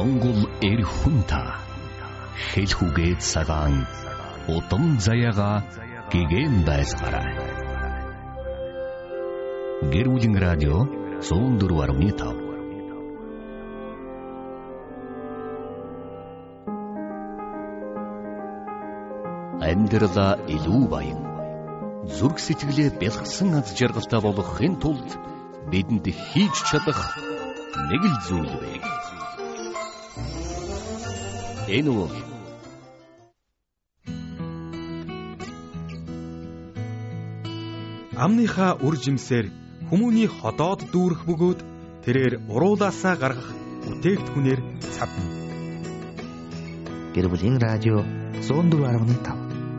Монгол эр хүн та хэл хүгээд цагаан удам заяага гэгэн байлгаарай. Гэр бүлийн радио 104.5. Амьдралаа илүү баян зүрх сэтгэлээ бэлгсэн аз жаргалтай болгохын тулд бидэнд хийж чадах нэг л зүйл бай. Энэ бол амныхаа үр жимсээр хүмүүний ходоод дүүрэх бөгөөд тэрээр уруулаасаа гаргах бүтээгдэхүүнээр цавна. Гэр бүлийн радио 104.5.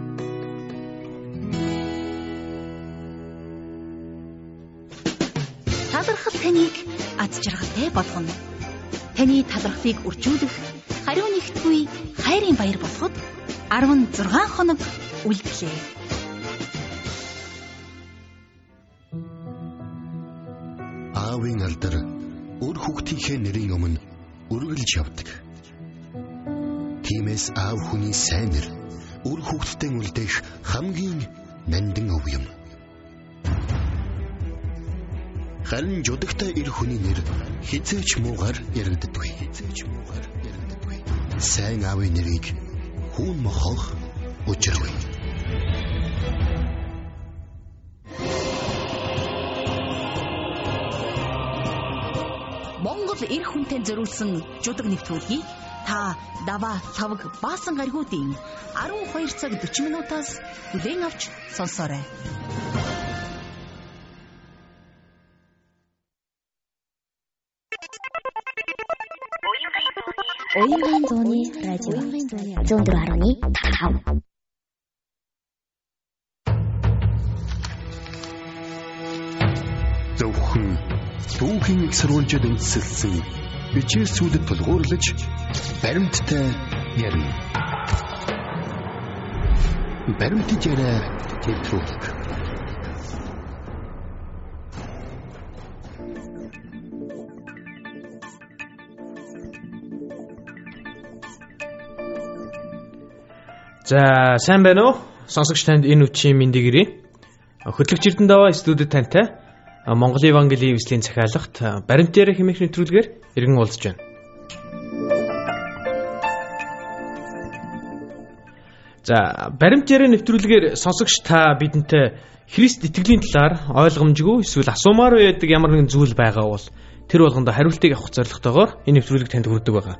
Талархал таныг аз жаргалтай болгоно. Таны талархлыг үржүүлэх, хариу нэгтгүй хайрын баяр болоход 16 хоног үлдлээ. Аавын алдар өөр хүүхдийнхээ нэрийн өмнө үргэлж явдаг. Тиймээс аав хүний сайн нэр өөр хүүхдэд үлдээх хамгийн нандин өв юм. Харин жудагтай эр хүний нэр хизээч муугар яригддаггүй. Сайн аавын нэрийг хүн мохох учиргүй. Монгол эр хүнтэй зориулсан жудаг нэвтрүүлгийг та Дава Лавг Баасан гаригуудын 12 цаг 40 минутаас хүлээн авч сонсоорой. Оюун зууны радио 104.5. Зөвхөн түүхийн их сурвалжид үндэслэлсэн бичээсүүдэд тулгуурлаж баримттай ярина. Баримттай яриа нэвтрүүлэг. За, сайн байна уу? Сонсогч танд энэ үчийн мэндийг ирье. Хөтлөгч Эрдэнэдава студид тантай Монголын Евангелийн эвслийн захиалгат баримттай хэмээх нэвтрүүлгээр иргэн уулзж байна. За, баримттай нэвтрүүлгээр сонсогч та бидэнтэй Христ итгэлийн талаар ойлгомжгүй эсвэл асуумаар байдаг ямар нэгэн зүйл байгаа бол тэр болгонд хариултыг авах зорилготойгоор энэ нэвтрүүлэг танд хүрдэг байгаа.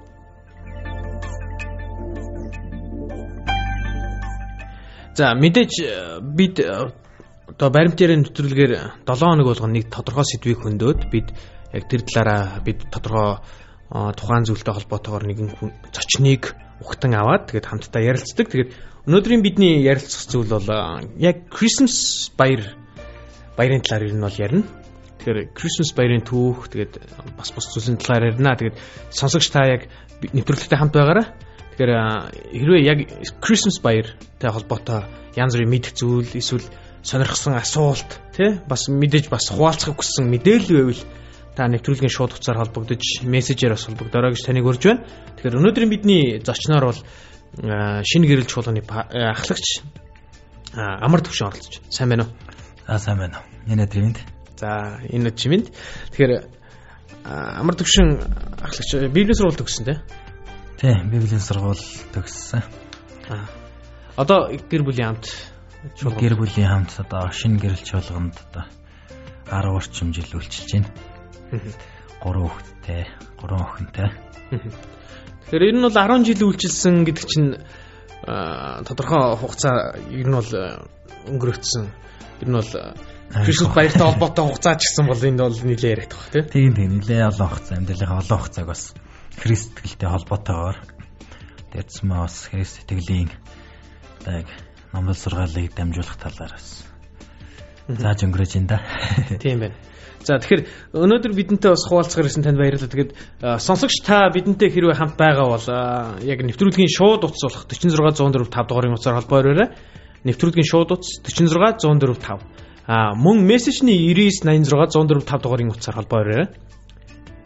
За, мэдээж бид одоо баримттай нэвтрүүлгээр 7 хоног болгоно нэг тодорхой сэдвийг хөндөд бид яг тэр талаараа бид тодорхой тухайн зүйлтэй холбоотойгоор нэгэн зочныг ухтан аваад тэгээд хамтдаа ярилцдаг. Тэгээд өнөөдрийн бидний ярилцах зүйл бол яг Christmas баярын талаар ер нь бол ярина. Тэгэхээр Christmas баярын түүх тэгээд бас зүйлийн талаар ярина. Тэгээд сонсогч та яг нэвтрүүлэгтэй хамт байгаарай. Тэгэхээр хэрвээ яг Christmas баяртай холбоотой янз бүрийн мэдэх зүйл эсвэл сонирхсан асуулт тий бас мэдээж бас хуваалцахыг хүссэн мэдээлэл байвал та нэвтрүүлгийн шууд утсаар холбогдож мессежээр бас холбогдорой гэж таныг урьж байна. Тэгэхээр өнөөдрийн бидний зочноор бол шинэ гэрэл чуулганы ахлагч Амар Төвшин оролцож байна. Сайн байна уу? Сайн байна. Энэ өдрийн мэнд. За, энэ өдрийн мэнд. Тэгэхээр Амар Төвшин ахлагч Библийн сургууль төгссөн тий? Тий, Библийн сургууль төгссөн. Одоо гэр бүлийн хамт одоо шинэ гэрэл чуулганд одоо 10 орчим жил үйлчилж байна. 3 охинтой. Тэгэхээр энэ нь бол 10 жил үйлчилсэн гэдэг чинь тодорхой хугацаа ер нь бол өнгөрөөцсөн. Ер нь бол Христос баяртай холбоотой хугацаа ч гэсэн бол энд бол нэлээд яригдах баг тийм. Тийм нэлээд олон хугацаа амьдралынхаа олон хугацааг бас Христ итгэлтэй холбоотойгоор дэрцмээ бас Христ итгэлийн яг номлол сургаалыг дамжуулах талаар бас зааж өнгөрөөж энэ да. Тийм байна. За тэгэхээр өнөөдөр бидэнтэй бас хуваалцахаар ирсэн танд баярлалаа. Тэгээд сонсогч та бидэнтэй хэрвээ хамт байгаа бол яг нэвтрүүлгийн шууд утас болох 46 104 5 дугаарыг утсаар холбоо өрөөрэй. Нэвтрүүлгийн шууд утас 46 104 5. Мөн мессежний 99 86 104 5 дугаарыг утсаар холбоо өрөөрэй.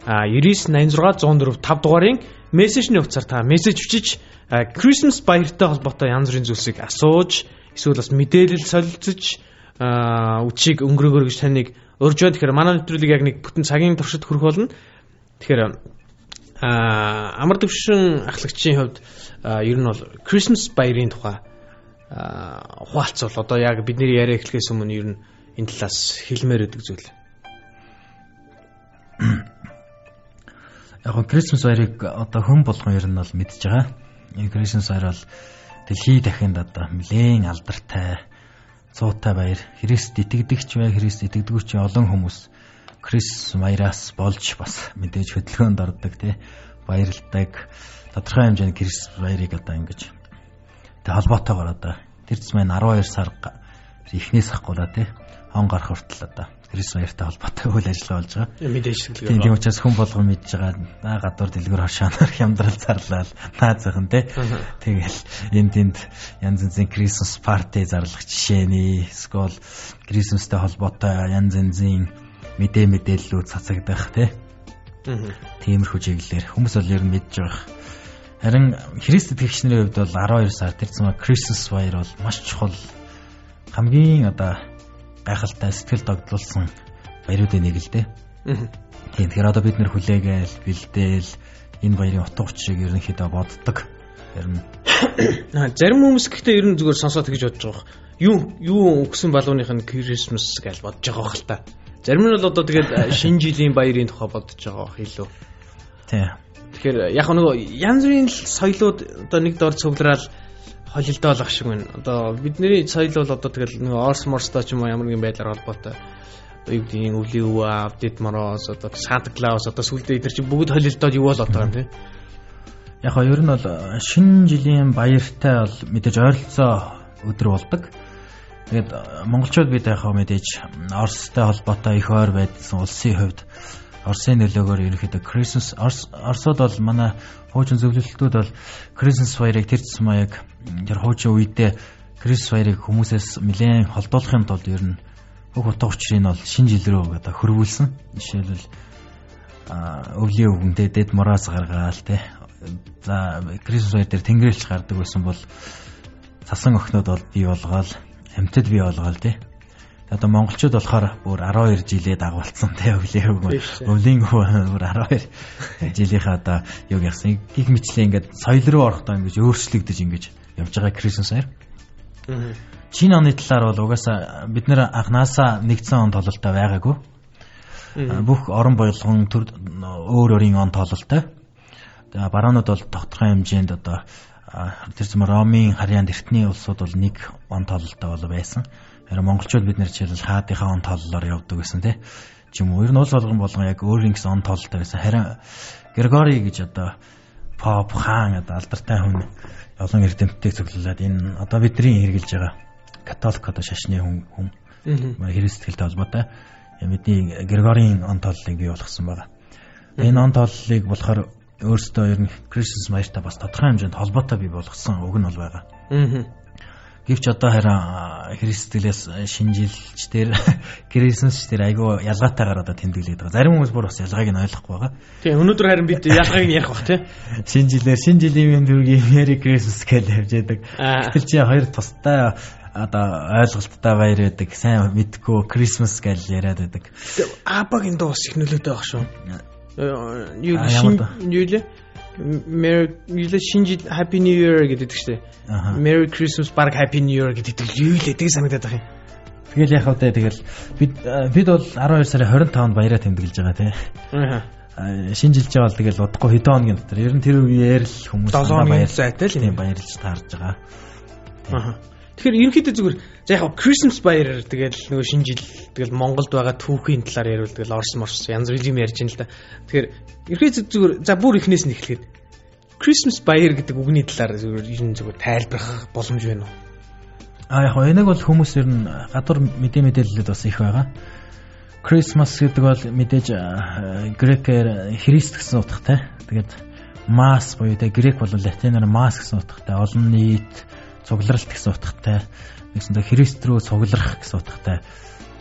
9986 104 5 дугаарын мессежний утсаар та мессеж бичиж Christmas баяртай холбоотой янз бүрийн зүйлсийг асууж эсвэл бас мэдээлэл солилцож үчиг өнгөрөөгөр гэж таныг урьж байгаа. Тэгэхээр манай нэвтрүүлэг яг нэг бүтэн цагийн туршид хүрэх болно. Тэгэхээр амар төвшин ахлагчийн хувьд ер нь бол Christmas баярын тухай хуалцвал одоо яг бидний яриа эхлэхээс өмнө ер нь энэ талаас хэлмээр өгдөг зүйл. Яг Christmas баярыг одоо хэн болгон ер нь бол мэдж байгаа. Энэ Christmas баяр бол дэлхий дахинд одоо нэлээд алдартай цуутай баяр. Христ итгэдэгч бай, Христ итгэдэгч олон хүмүүс Christmas баяраас болж бас мэдээж хөдөлгөөнд ордог тий баярлдаг. Тодорхой хэмжээний Christmas баярыг одоо ингэж тэг холбоотойгоор одоо тэр зам 12 сар эхнээс ахгуулаа тий он гарах хүртэл одоо Christmas баяртай холбоотой үйл ажиллагаа болж байгаа. Мэдээж хэлгээ. Тийм учраас хүн болгон мэдж байгаа. Гадуур дэлгүүр хашаанаар хямдрал зарлал наазахын тий. Тэгэл энд янз янзын Christmas party зарлах жишээний эсвэл Christmasтай холбоотой янз янзын мэдээллүүд цацагдах тий. Тиймэрхүү чиглэлээр хүмүүс бол ер нь мэдж байгаа. Харин Христ итгэгчнэрийн хувьд бол 12 сар тэр зам Christmas баяр бол маш чухал хамгийн одоо гайхалтай сэтгэл догдлуулсан баяруудын нэг л дээ. Тийм тэгэхээр одоо бид нэр хүлээгээл бэлдээл энэ баярын утга учирыг ерөнхийдөө боддог. Зарим хүмүүс гэхдээ ер нь зүгээр сонсоод тэгж бодож байгаа. Юу өгсөн балууных нь Christmas гэж бодож байгаа хэл та. Зарим нь бол одоо тэгээд шинэ жилийн баярын тухай бодож байгаа илүү. Тийм. Тэгэхээр яг нөгөө янз бүрийн соёлууд одоо нэг дор цуглараад холилдоо болох шиг байна. Одоо бидний соёл бол одоо тэгэл нөгөө Орос морстой ч юм уу ямар нэгэн байдлаар холбоотой. Одоо юу гэдгийг өвлийн өвөө, Дед Мороз, одоо Санта Клаус одоо сүлдээ эдэр чи бүгд холилдоод юу болоод байгаа юм тий. Яг нь ер нь бол шинэ жилийн баяртай бол мэдээж ойролцоо өдөр болдог. Тэгээд монголчууд бид яг мэдээж Оростой холбоотой их ойр байдсан улсын хувьд Оросын нөлөөгөөр ерөнхийдөө Christmas Оросод бол манай хуучин зөвлөлтүүд бол Christmas баярыг тэр зам яг тэр хуучин үедээ Christmas баярыг хүмүүсээс нэлээд холдуулахын тулд ер нь бүх утга учирыг нь бол шинэ жил рүү одоо хөрвүүлсэн. Жишээлбэл өвлийн өвгөнтэй Дед Мороз гаргаал тий. За Christmas баяр дээр тэнгэрэлч гардаг байсан бол цасан охинууд бол бий болгоол амьтад бий болгоол тий. Одоо монголчууд болохоор бүр 12 жилээ дагуулсан тий өвлийн бүр 12 жилийнхаа одоо юу гэсэн гих мэтлээ ингээд соёл руу орохдоо ингэж өөрчлөгдөж ингэж явж байгаа Christmas баяр. Чин оны талаар бол угаасаа бид нэр анханасаа нэгдсэн он тололтой байгаагүй. Бүх орон болгон төр өөр өөрийн он тололтой. Тэгээ баруунууд бол тогтвортой хэмжээнд одоо тэр зам Ромын харьяанд эртний улсууд бол нэг он тололтой бол байсан. Харин монголчууд бид нэр жишээлбэл хаадынхаа он толлоор явдаг гэсэн тий. Ч юм уу ер нь уул болгон яг өөрийн гэсэн он тололтой байсан. Харин Григори гэж одоо Поп хаан одоо алдартай хүн олон эрдэмтдийг цуглуулад энэ одоо бидний хэрэгжилж байгаа католик одоо шашны хүн Христ сэтгэлтэй холбоотой бидний Григорийн он толлыг бий болгосон байгаа. Энэ он толлыг болохоор өөрөөсөө ер нь Christmas баяртай бас тодорхой хэмжээнд холбоотой бий болгосон үг нь бол байгаа. Гэвч одоо харин Христ сэтгэлээс шинэ жилч дээр Christmas дээр айгүй ялгаатайгаар одоо тэмдэглээд байгаа. Зарим хүмүүс бүр бас ялгааг нь ойлгохгүй байгаа. Тийм өнөөдөр харин бид ялгааг нь ярих бах тий. Шинэ жилийн төргийн Merry Christmas гэж явж байдаг. Гэтэл чи хоёр тустай одоо ойлголттой баяр байдаг. Сайн мэдгүй Christmas гэж яриад байдаг. Абагийн дуу бас их нөлөөтэй баг шүү. Юу Merry шинэ Happy New Year гэдэг чинь. Merry Christmas баг Happy New Year гэдэг юу л эдэг санагдаад байгаа юм. Тэгэл яхав тэ тэгэл бид бол 12 сарын 25-нд баяраа тэмдэглэж байгаа тий. Шинэ жилж байгаа бол тэгэл удахгүй хэдэн хоногийн дотор ер нь тэр үеэр л хүмүүс баяр зайтай л баярлж таарж байгаа. Тэгэхээр ерөнхийдөө зүгээр за яг Christmas баяр тэгэл нөгөө шинэ жил тэгэл Монголд байгаа түүхийн талаар ярил тэгэл Орос морс янз бүрийн юм ярьж байна л да. Тэгэхээр ерөнхийдөө зүгээр за бүр эхнээс нь эхлэхэд Christmas баяр гэдэг үгний талаар зүгээр тайлбарах боломж байна уу? Яг энийг бол хүмүүс ер нь гадуур мэдээлэлд бас их байгаа. Christmas гэдэг бол мэдээж грекээр Христ гэсэн утгатай. Тэгээд Mass буюу тэ грек бол латинаар Mass гэсэн утгатай. Олон нийт цугларалт гэсэн утгатай. Нэгсэндээ Христ рүү цугларах гэсэн утгатай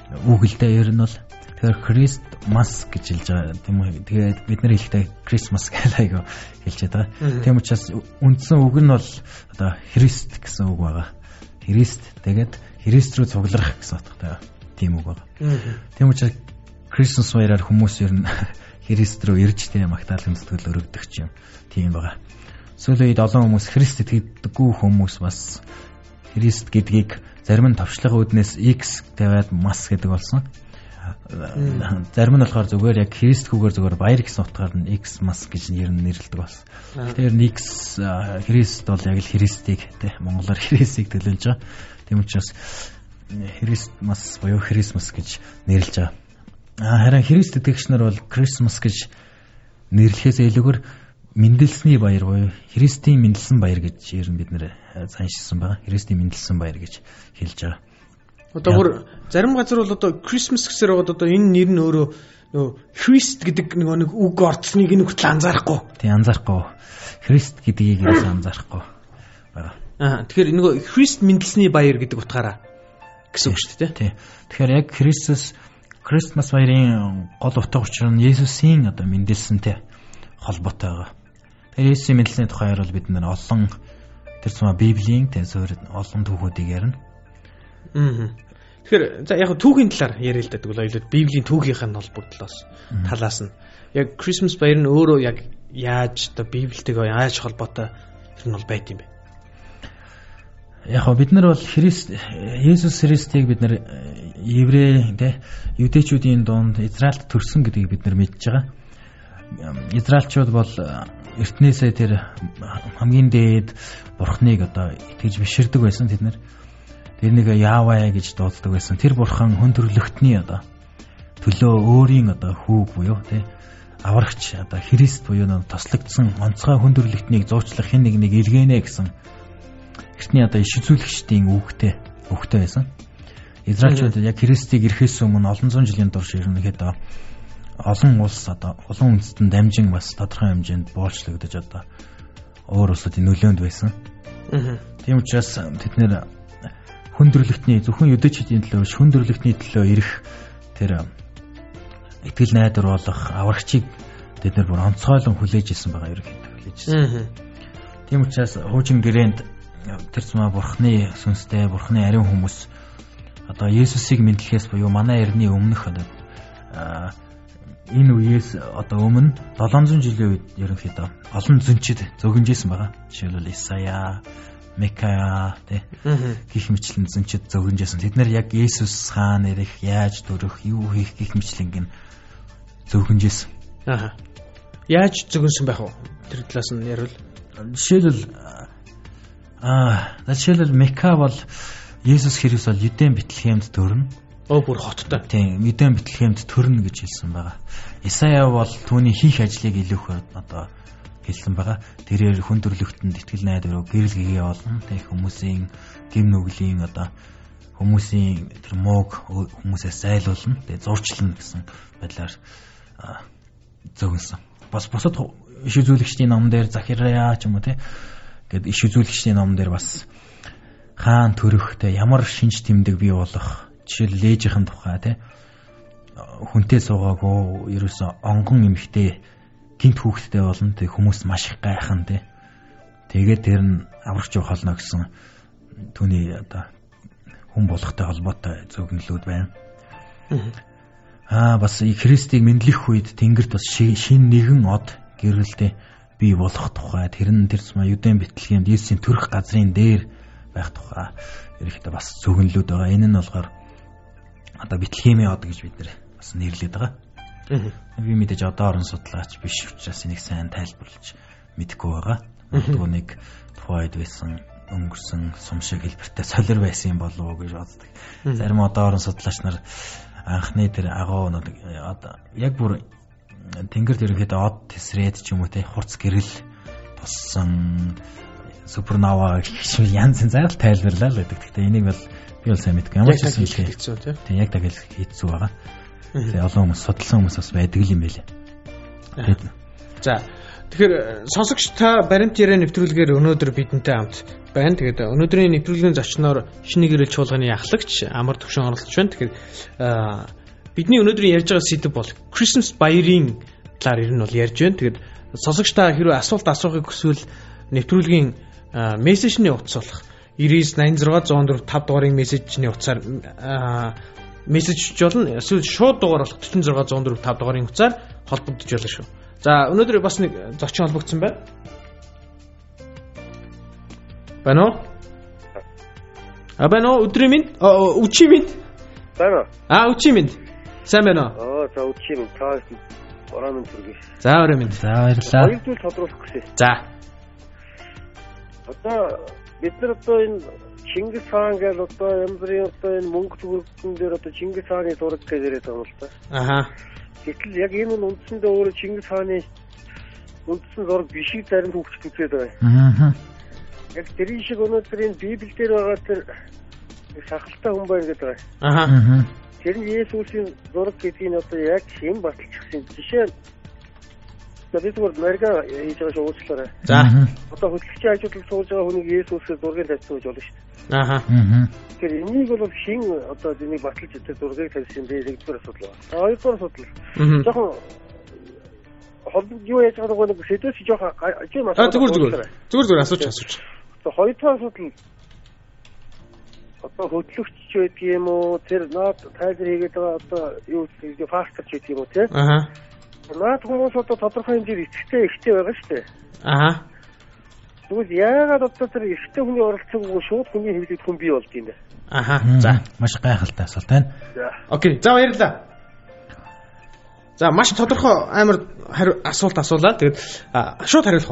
үг л дээ ер нь бол. Тэгэхээр Christmas гэж хэлж байгаа тийм үү. Тэгээд бид нар хэлэхдээ Christmas гэж айгаа хэлж байгаа. Тийм учраас үндсэн үг нь бол одоо Христ гэсэн үг байгаа. Христ тэгээд Христ рүү цуглах гэсэн утгатай тийм үг байгаа. Тийм учраас Christmas баяраар хүмүүс ер нь Христ рүү ирж тийм магтаалын сэтгэл өргөдөг юм. Тийм байгаа. Сүүлийн үед олон хүмүүс Христ итгэдэггүй хүмүүс бас Христ гэдгийг зарим нь товчлого үүднээс X тавиад мас гэдэг болсон. Зарим нь болохоор зүгээр яг Христ хүүгээр зүгээр баяр гэсэн утгаар нь X мас гэж нэрлэдэг болсон. Тэгэхээр X Христ бол яг л Христийг тий монголоор Христийг төлөөлж байгаа. Тийм учраас Христ мас буюу Христмас гэж нэрлэж байгаа. Харин Христ итгэгч нар бол Christmas гэж нэрлэхээс илүүгээр мэндэлсний баяр буюу Христийн мэндэлсэн баяр гэж ер нь бид нэр заншилсан байгаа. Христийн мэндэлсэн баяр гэж хэлж байгаа. Одоо бүр зарим газар бол одоо Christmas гэсээр байгаа одоо энэ нэр нь өөрөө нөгөө Христ гэдэг нэг үг орцсныг энэ хүртэл анзаарахгүй. Тийм анзаарахгүй. Христ гэдгийг анзаарахгүй байгаа. Тэгэхээр нөгөө Христ мэндэлсний баяр гэдэг утгаараа гэсэн үг шүү дээ. Тийм. Тэгэхээр яг Christmas баярын гол утга учир нь Есүсийн одоо мэндэлсэнтэй холбоотой байгаа. Тэгэхээр Есүсийн мэндэлсний тухайар бол бид нар олон тэр зам Библийн тэнцвэр олон түүхүүдийг ярина. Тэгэхээр за яг түүхийн талаар яриа л дадаг бол ойлоод Библийн түүхийнхэн холбогдлоос талаас нь яг Christmas баяр нь өөрөө яг яаж одоо Библиэтэйгээ яаж холбоотой юм бол байт юм бэ? Яг бид нар бол Есүс Христийг бид нар еврей тэ юдэчүүдийн дунд Израильд төрсөн гэдгийг бид нар мэдж байгаа. Израильчууд бол эртнээсээ тэр хамгийн дээд бурхныг одоо итгэж биширдэг байсан тэд нар. Тэр нэг Яаваа гэж дууддаг байсан. Тэр бурхан хүн төрлөختний одоо төлөө өөрийн одоо хүүг буюу тэ аврагч одоо Христ буюу тослогдсон онцгой хүн төрлөختнийг зуучлах хэн нэгнийг илгээнэ гэсэн эртний одоо иш үзүүлэгчдийн үгтэй байсан. Израильчууд яг Христийг ирэхээс өмнө олон зуун жилийн турш ерөнхийдөө олон улс одоо олон үндэстэн дамжин бас тодорхой хэмжээнд боолчлогдож одоо өөр улсуудын нөлөөнд байсан. Тийм учраас тэд нэр хүн төрлөختний зөвхөн юдэчдийн төлөө биш хүн төрлөختний төлөө ирэх тэр итгэл найдвар болох аврагчийг тэд нар бүр онцгойлон хүлээж ирсэн байгаа ерөнхийдөө хүлээж ирсэн. Тийм учраас хуучин гэрээнд тэр зам бурхны сүнстэй бурхны ариун хүмүүс одоо Есүсийг мэдлэхээс буюу манай эртний өмнөх одоо энэ үеэс одоо өмнө 700 жилийн үед ерөнхийдөө олон зүнчид зөгнжсэн байгаа. Жишээлбэл Исая, Микая гэх мэтлэн зүнчид зөгнжсэн. Тэд нар яг Есүс хаан ирэх, яаж төрөх, юу хийх гэх мэтлэн зөгнжсэн. Яаж зөгнсөн байх вэ? Тэр талаас нь ярил. Жишээлбэл Мика бол Есүс Христ бол Юдэн Бэтлехемд төрнө. Бүр хоттой. Тийм, Юдэн Бэтлехемд төрнө гэж хэлсэн байгаа. Исая бол түүний хийх ажлыг илүүхээр одоо хэлсэн байгаа. Тэрээр хүн төрлөختөнд итгэл найдвар гэрэл гэгээ болно. Тэг хүмүүсийн гэм нүглийн одоо хүмүүсийн тэр мууг хүмүүсээс зайлуулна. Тэг зурчлана гэсэн байдлаар зөгнсөн. Бас бусад иш үзүүлэгчдийн ном дээр Захирия ч юм уу гэд иш үзүүлэгчдийн ном дээр бас хаан төрөхтэй ямар шинж тэмдэг бий болох жишээл лээжийн тухай хүнтэй суугаагүй ерөөсө онгон эмхтэй гинт хүүхдтэй болно тэг хүмүүс маш их гайхан тэгээд тэр нь аврагч болно гэсэн түүний одоо хүн болохтой холбоотой зөвгнөлүүд байна. Бас Христийг мэдлэх үед Тэнгэрт бас шин нэгэн од гэрэлтэй бий болох тухай тэр нь тэр зам Юдэн Бэтлехемд Есүсийн төрөх газрын дээр байх тухай ерөөхдөө бас зөвгнөлүүд байгаа. Энэ нь болохоор одоо Бэтлехемийн од гэж бид нэр бас нэрлэдэг байгаа. Би мэдээж одоо орон судлаач биш учраас энийг сайн тайлбарлаж мэдэхгүй байгаа. Тэгвэл нэг тухайд байсан өнгөрсөн сум шиг хэлбэртэй солир байсан юм болов уу гэж боддог. Зарим одоо орон судлаач нар анхны тэр агуу одоо яг бүр Тэнгэрд ерөнхийдөө од тесрээд ч юм уу хурц гэрэл туссан супернова гэх юм янз янзаар тайлбарлаа л гэдэг. Гэхдээ энийг бол би бол сайн мэдгүй. Ямар ч юм хийцүү тийм яг так хийцүү байгаа. Тэгээ олон хүмүүс судалсан хүмүүс бас байдаг юм байлээ. За Тэгэхээр сонсогч та баримт яриа нэвтрүүлгээр өнөөдөр бидэнтэй хамт байна. Тэгээд өнөөдрийн нэвтрүүлгийн зочноор шинэ гэрэл чуулганы ахлагч Амар Төвшин оролцож байна. Тэгэхээр бидний өнөөдрийн ярьж байгаа сэдэв бол Christmas баярын талаар ер нь бол ярьж байна. Тэгээд сонсогч та хэрвээ асуулт асуухыг хүсвэл нэвтрүүлгийн мессежний утас болох 9986 104 5 дугаарын мессежний утсаар мессежж болно. Эсвэл шууд дугаар болох 46 104 5 дугаарын утсаар холбогдож болно шүү. За өнөөдөр бас нэг зочин холбогдсон байна. Байна уу? Байна уу? Өдрийн минь? Үчийн минь? Байна. Үчийн минь. Сайн байна уу? За үчийн минь. Та орон төргий. За орон минь. За баярлалаа. Хоёр зүйл тодруулах гэсэн. За. Одоо бид нар одоо энэ Чингис хаан гэж одоо янз бүрийн одоо энэ мөнгө төгрөгтөн дээр одоо Чингис хааны зураг гэж яриад байгаа юм л та. Аха. Гэтэл яг энэ нь үндсэндээ өөрөө Чингис хааны үндсэн зураг бишиг зарим хөвчт үзээд байгаа. Аа. Яг тэрийн шиг өнөөдөр энэ Библиэлд байгаа тэр шахалтай хүн байна гэдэг байгаа. Аха. Тэр нь Есүсийн зураг гэдгийг одоо яг хэн баталчихсан жишээ нь бид Америка хийж байгаа шүү уучлаарай. За. Одоо хөдөлгчийн ажлыг суулж байгаа хүнийг Есүсээр зургийг тавьсан гэж болно шүү дээ. Аха. Тэгэхээр энийг бол хэн одоо энийг баталж өгөх зургийг тавьсан бэ нэгдүгээр асуудал байна. Хоёрдугаар асуудал. Жохон холбог юу яаж байгаа нэг сэдвээс жохон ажим асуудал. Зүгээр асууч. За хоёрдугаар асуудал одоо хөдлөгч байдаг юм уу? Тэр наад тайлбар хийгээд байгаа одоо юу фастерч байдаг юм уу те? Аха. Наад хүмүүс одоо тодорхой хэмжээр ихтэй байгаа шүү дээ. Аха. Тэгвэл яагаад одоо тэр ихтэй хүний оролцоогүй шууд хүний хэвлэгдэх хүн бий болд юм бэ? Аха. За маш гайхалтай асуулт байна. За. Окей. За баярлалаа. За маш тодорхой амар асуулт асуулаа. Тэгээд шууд хариулах уу?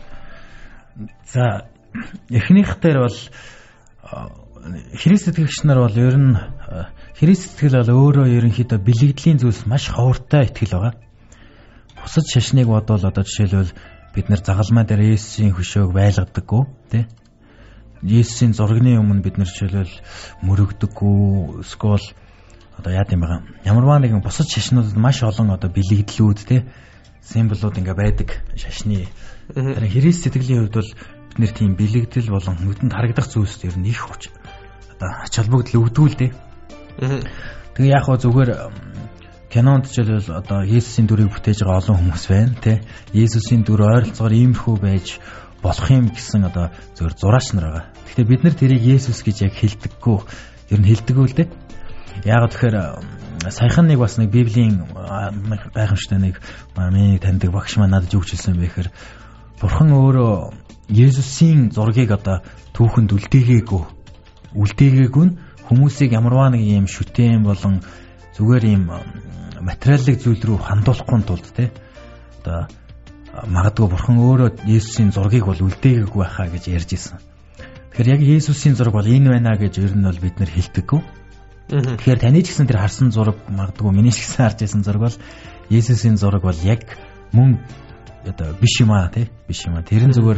За эхнийх дээр бол Христ итгэгч нар бол ер нь Христ итгэл бол өөрөө ерөнхийдөө бэлэгдлийн зүйлс маш ховортой итгэл байгаа. Бусад шашныг бодвол одоо жишээлбэл бид нар загалмай дээр Есүсийн хөшөөг байлгадаггүй тий. Есүсийн зургийн өмнө бид нар жишээлбэл мөрөгдөггүй эсвэл одоо яа гэм байгаа. Ямарваа нэгэн бусад шашнуудад маш олон одоо бэлэгдлүүд тий символууд ингээ байдаг шашны. Харин Христ итгэлийн хувьд бол бид нэр тийм бэлэгдэл болон нүдэнд харагдах зүйлс ер нь их хүч одоо ач холбогдол өгдүүлдэг. Тэгээ яг хөө зүгээр кинонд жишээлбэл одоо Есүсийн дүрийг бүтээж байгаа олон хүмүүс байна тий. Есүсийн дүр ойролцоогоор иймэрхүү байж болох юм гэсэн одоо зөвхөн зураач нар байгаа. Гэхдээ бид нар тэрийг Есүс гэж яг хэлдэггүй. Ер нь хэлдэггүй л дээ. Яг тэгэхээр саяхан нэг бас нэг Библийн гайхамшигтай нэг миний таньдаг багш маань надад юу гэж хэлсэн бэ гэхээр Бурхан өөрөө Есүсийн зургийг одоо түүхэнд үлдээгээгүй нь хүмүүсийг ямарваа нэг юм шүтэн болон зүгээр юм материалын зүйл рүү хандуулахгүй тулд тий одоо магадгүй Бурхан өөрөө Есүсийн зургийг бол үлдээгээгүй байхаа гэж ярьж ирсэн. Тэгэхээр яг Есүсийн зураг бол энэ байна гэж ер нь бол бид нар хэлдэггүй. Тэгэхээр таны ч гэсэн тэр харсан зураг магадгүй миний ч гэсэн харж байсан зураг бол Есүсийн зураг бол яг мөн одоо биш юм аа тий биш юм аа. Тэр нь зүгээр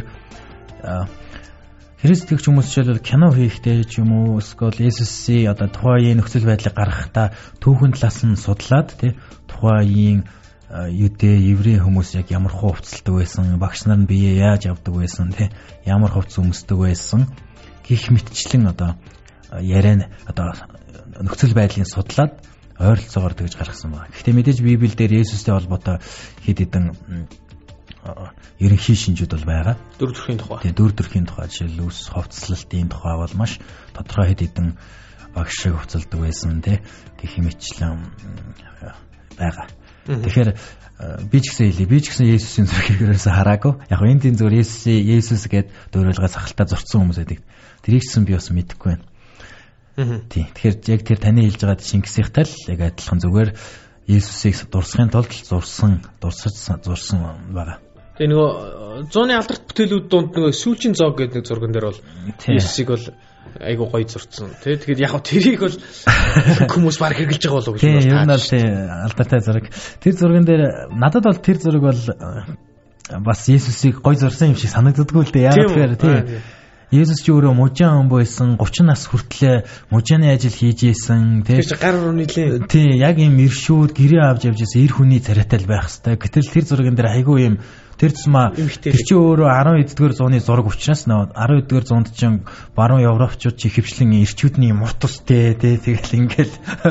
Христ итгэгч хүмүүс жишээлбэл кино хийхдээ ч юм уу эсвэл Есүсийн одоо тухайн нөхцөл байдлыг гаргахтаа түүхэн талаас нь судлаад тий тухайн юдэ еврей хүмүүс яг ямар хувцалдаг байсан, багш нар нь бие яаж авдаг байсан тий ямар хувцас өмсдөг байсан гих мэтчлэн одоо яриа одоо нөхцөл байдлыг судлаад ойролцоогоор тэгж гаргасан байна. Гэхдээ мэдээж Библиэл дээр Есүстэй холбоотой хэд хэдэн ерөнхий шинжүүд бол байгаа. Дөрв төрхийн тухай. Тэгээ дөрв төрхийн тухай жишээл үс хувцлалтын тухай бол маш тодорхой хэд хэдэн багш шиг хувцалдаг байсан тий гэх мэтчлэн байгаа. Тэгэхээр би ч гэсэн Есүсийн зургийг ерөөсө хараагүй. Яг энэ тийм зүгээр Есүс гээд дөөрөлгөө сахалтаа зурцсан хүмүүс байдаг. Тэрийг ч гэсэн би бас мэдэхгүй байна. Тий. Тэгэхээр яг тэр таны хэлж байгаа Чингисийнхтай л яг адилхан зүгээр Есүсийг дурсахын тулд зурсан байгаа. Тэгээ нөгөө зууны алдарт бүтээлүүд донд нөгөө сүүлчийн зоог гэдэг нэг зурган дээр бол Есүсийг бол айгуу гоё зурцсан. Тэгээд яг тэрийг бол хүмүүс баг хэрглэж байгаа болов уу гэж байна. Тийм, ер нь л алдартай зураг. Тэр зурган дээр надад бол тэр зураг бол бас Есүсийг гоё зурсан юм шиг санагддаггүй л дээ. Яг тэгэхээр тийм Есүс ч өөрөө мужаан хүн байсан 30 нас хүртлээр мужааны ажил хийж ийсэн тэр гар руу нийлээ. Тийм яг юм иршүүд гэрээ авч явж ийсэн эр хүний царайтай л байх хэвээр. Гэтэл тэр зурган дээр айгүй юм Тэр зма тэр чи өөрөө 19-р зууны зураг учраас 19-р зуунд чинь баруун европчууд чи хөвчлэн ирчүүдний мут устэй тэгэл ингээл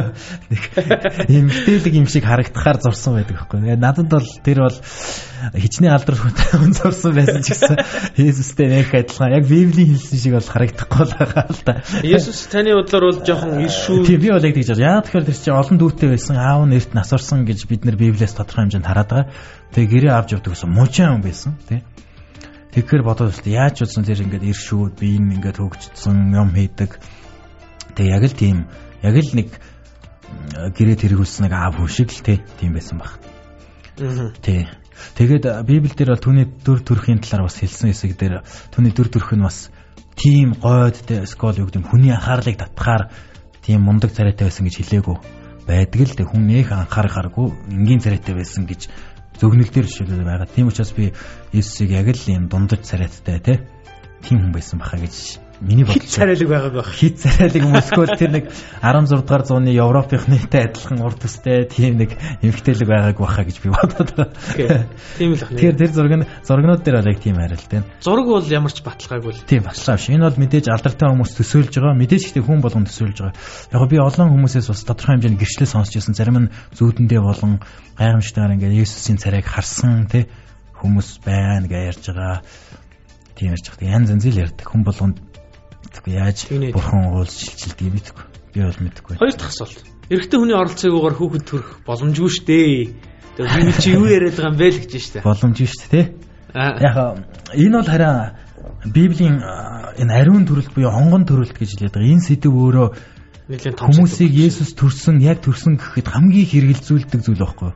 ийм мэдээлэг юм шиг харагдахаар зурсан байдаг байхгүй. Надад бол тэр бол хичнээн алдартай зурсан байсан ч гэсэн Есүстэй нэг адилхан яг Библийн хэлсэн шиг бол харагдахгүй байгаа л да. Есүс таны бодлоор бол жоохон иршүү. Тийм би бол яг тэгж байна. Яагаад тэгэхээр тэр чинь олон дүүтэй байсан, аав нь эрт насварсан гэж бид нэр Библиэс тодорхой хэмжээнд хараад байгаа. Тэгээ гэрээ авч явдаг гэсэн мужийн хүн байсан тий. Тэгэхээр бодоод байна. Яаж ч удсан тэр ингээд иршүүд би энэ ингээд хөгжсөн юм хийдэг. Тэгээ яг л тийм яг л нэг гэрээ тэргүүлсэн нэг аав хүн шиг л тийм байсан баг. Тий. Тэгээд Библиэл дээр бол түүний дүр төрхийн талаар бас хэлсэн хэсэг дээр түүний дүр төрх нь бас тийм гойд скол юу гэдэг хүний анхаарлыг татхаар тийм мундаг царайтай байсан гэж хэлээгүү байдаг л дээ. Хүн нэх анхаарахааргүй энгийн царайтай байсан гэж зөгнөл дээр шилжүүлээд байгаа. Тийм учраас би Есүсийг яг л юм дундаж царайтай тийм хүн байсан баха гэж миний бодлоо. Хит царайлаг байгааг байх. Хит царайлаг мөсгөл тэр нэг 16 дугаар зууны Европынхнийтай адилхан урд төстэй тийм нэг эмгтээлэг байгааг баха гэж би бодоод байгаа. Тийм л ах. Тэгэхээр тэр зургнууд дээр бол яг тийм харилтай. Зураг бол ямар ч баталгаагүй л. Тийм баталгаа биш. Энэ бол мэдээж алдартай хүмүүс төсөөлж байгаа. Мэдээж ихтэй хүн болгон төсөөлж байгаа. Яг би олон хүмүүсээс бас тодорхой хэмжээний гэрчлэл сонсч байсан. Зарим нь зүүдэндээ болон гайхамшигтайгаар ингээд Есүсийн царайг харсан тий хүмүүс байна гэж ярьж байгаа. Тийм ярьж байгаа. Янз янз л ярьдаг. Хүн болгонд яаж бурхан уулж шилжилдэг юм бэ? Би бол мэдэхгүй. Хоёр дахь асуулт. Эрэгтэй хүний оролцоогоор хүүхэд төрөх боломжгүй шүү дээ. Тэгээ би чи юу яриад байгаа юм бэ л гэж штэ. Боломжгүй шүү дээ. Яг энэ бол хараа Библийн энэ ариун төрөлт буюу хонгон төрөлт гэж хэлээд байгаа. Энэ сэдв өөрөө хүмүүсийг Есүс төрсөн гэхэд хамгийн хэрэгэлзүүлдэг зүйл байхгүй.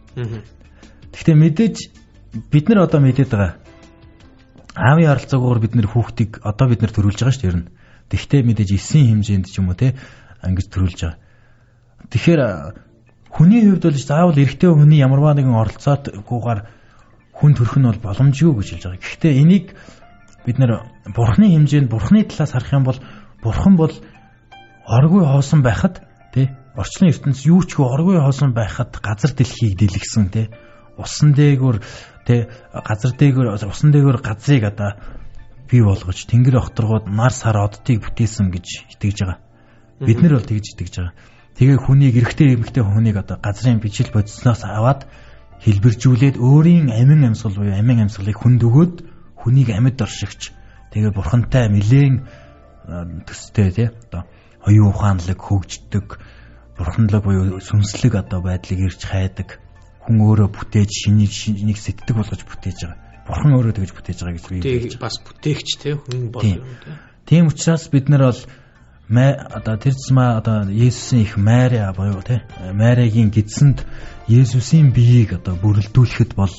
Гэхдээ мэдээж бид нар одоо мэдээд байгаа. Аавын оролцоогоор бид нэр хүүхдийг одоо бид нэр төрүүлж байгаа шүү дээ. Тэгвэл мэдээж 9 хэмжээнд ч юм уу те ингэж төрүүлж байгаа. Тэгэхээр хүний хувьд бол заавал эрэгтэй хүний ямарваа нэгэн оролцоотгүйгээр хүн төрөх нь бол боломжгүй гэж хэлж байгаа. Гэхдээ энийг бид нэр бурхны хэмжээнд бурхны талаас харах юм бол бурхан бол оргүй хоосон байхад те орчлон ертөнц юу ч оргүй хоосон байхад газар дэлхийг дэлгэсэн те усан дээгүүр тэ газар дээгүүр усан дээгүүр газрыг одоо бий болгож тэнгэр огторгууд нар сар оддыг бүтээсэн гэж итгэж байгаа. Бид нар бол тэгж итгэж байгаа. Тэгээ хүнийг эрэгтэй эмэгтэй хүнийг одоо газрын бичил бодисноос аваад хэлбэржүүлээд өөрийн амин амьсгал буюу амин амьсгалыг хүнд өгөөд хүнийг амьд оршигч. Тэгээ бурхантай нэлээн төстэй тий одоо оюун ухаанлаг хөгждөг бурханлаг буюу сүнслэг одоо байдлыг ирж хайдаг. Хүн өөрөө бүтээж шинийг сэтдэг болгож бүтээж байгаа. Бурхан өөрөө тэгж бүтээж байгаа гэж би хэлж бас бүтээгч те хүн бол юм те. Тийм учраас бид нар бол одоо тэр зма одоо Есүсийн их Мария буюу те Мариагийн гидсэнд Есүсийн биеийг одоо бүрэлдүүлэхэд бол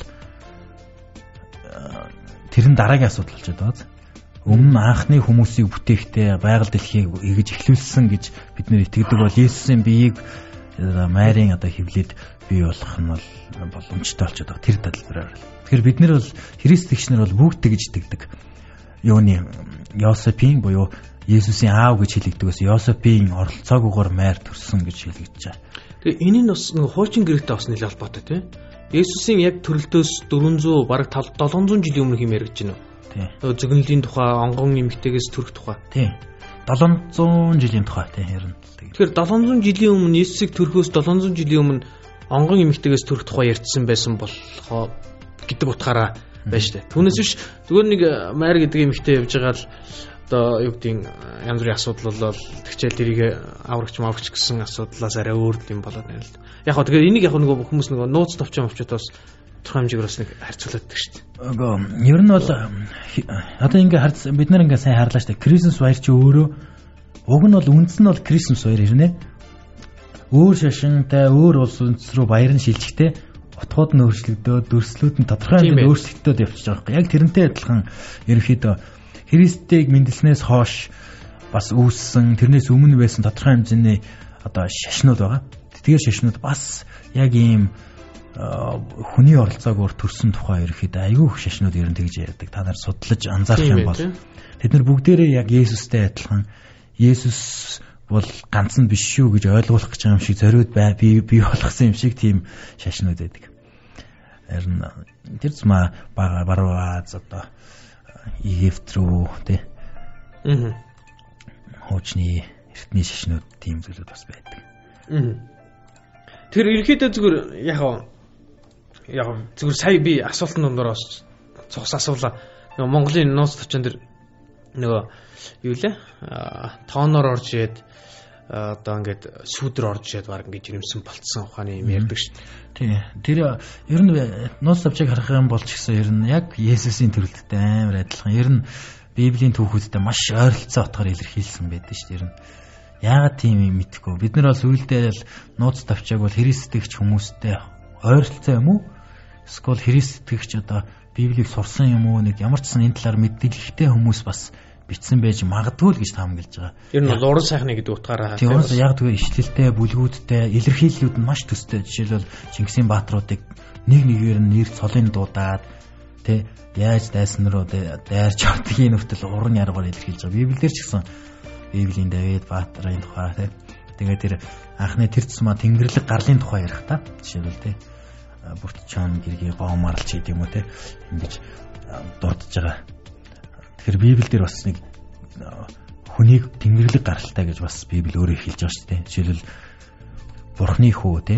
тэр нь дараагийн асуудал болчиход байгаа. Өмнө анхны хүмүүсийг бүтээхдээ байгаль дэлхийг эргэж эхлүүлсэн гэж бид нэр итгэдэг бол Есүсийн биеийг Марийн одоо хөвлөд бий болох нь бол боломжтой болчиход байгаа тэр тайлбараар. Тэгэхээр бид нэр бол Христ тэгшнэр бол бүгд тэгж итгэдэг. Юуны Йосепийн буюу Есүсийн аав гэж хэлэгдэг бас Йосепийн оролцоогоор Марь төрсөн гэж хэлэгдэж байгаа. Тэгээ энэ нь бас нэг хуучин гэрээтэй бас нэлээд холбоотой тийм. Есүсийн яг төрөлтөөс 400 бараг 700 жилийн өмнө юм яригдж байна уу? Тийм. Зөгнөлийн тухай, онгон эмэгтэйгээс төрөх тухай. Тийм. 700 жилийн тухай тийм ярина. Тэгэхээр 700 жилийн өмнө Есүсийг төрөхөөс 700 жилийн өмнө онгон эмэгтэйгээс төрөх тухай ярьсан байсан болохоо гэдэг утгаараа байна шүү дээ. Түүнээс биш зүгээр нэг Марь гэдэг эмэгтэй явж байгаа л одоо юу гэдгийг янз бүрийн асуудал болол тэгчээл тэрийг аврагч маврагч гэсэн асуудлаас арай өөр юм болоод байна л. Яг хоо тэгэхээр энийг яг нэг хүмүүс нэг нууц товчон овчотоос тодорхой хэмжээгээр бас нэг харьцуулаад байдаг шүү дээ. Ер нь бол одоо ингээ бид нар ингээ сайн харлаа шүү дээ. Крисмас баяр чи өөрөө уг нь бол үндс нь бол Крисмас баяр ирнэ. Өөр шашинтай өөр улс үндэс рүү баяр нь шилжихтэй утгууд нь өөрчлөгдөөд дүрслүүд нь тодорхой хэмжээнд өөрчлөгдөд явчихж байгаа юм. Яг тэрнтэй адилхан ерөнхийдөө Христийг мэндэлснээс хойш бас үүссэн тэрнээс өмнө байсан тодорхой хэмжээний одоо шашнууд байгаа. Тэдгээр шашнууд бас яг ийм хүний оролцоогоор төрсэн тухай ерөнхийдөө аюул их шашнууд ер нь тэгж ярьдаг. Та нар судлаж анзаарах юм бол тэд нар бүгдээрээ яг Есүстэй адилхан Есүс бол ганц нь биш шүү гэж ойлгуулах гэж байгаа юм шиг зориуд бий болгосон юм шиг тийм шашнууд байдаг. Харин тэр зма баруун Аз одоо Египт рүү тий. Хоочны эртний шашнууд тийм зүйлүүд бас байдаг. Тэр ерөөхдөө зүгээр яг зүгээр сая би асуултанд дондороос цогс асуулаа. Нөгөө Монголын нууц төвчөн дэр нөгөө юу лээ? Тооноор орж ирээд одоо ингээд шүүдрэ орж ирээд баг ингээд жирэмсэн болцсон ухааны юм ярьдаг шүү дээ. Тий. Тэр ер нь нууц төвчийг харах юм бол ч гэсэн ер нь яг Есүсийн төрөлттэй амар адилхан. Ер нь Библийн түүхүүдтэй маш ойролцоо утгаар илэрхийлсэн байдаг шүү дээ. Ер нь яагаад тийм юм мэдэхгүй. Бид нар бас үйлдэл нууц төвчийг бол христэгч хүмүүстэй ойролцоо юм уу? Эсвэл христэгч одоо Библийг сурсан юм уу? Нэг ямар ч сан энэ талаар мэдээлэлтэй хүмүүс бас бичсэн байж магадгүй л гэж таамаглаж байгаа. Ер нь бол уран сайхны гэдэг утгаараа. Тийм яг тэгвэл ишлэлтэй, бүлгүүдтэй, илэрхийллүүд нь маш төстэй. Жишээлбэл Чингисийн баатруудыг нэг нэгээр нь нэр цолын дуудаад тэ яаж дайсан руу дайрч авдгийн нөхтөл уран яргаар илэрхийлж байгаа. Библиэр ч гэсэн Библийн Давид баатрын тухай тэ. Тэгээд тэр анхны тэр тусмаа Тэнгэрлэг гарлын тухай ярих та. Жишээлбэл тэ бүртчаан гэргийн гоомарлч гэдэг юм уу те ингэж дуудаж байгаа. Тэгэхээр Библиэл дээр бас нэг хүнийг Тэнгэрлэг гаралтай гэж бас Библи өөрөө хэлж байгаа шүү дээ. Жишээлбэл Бурхны хүү те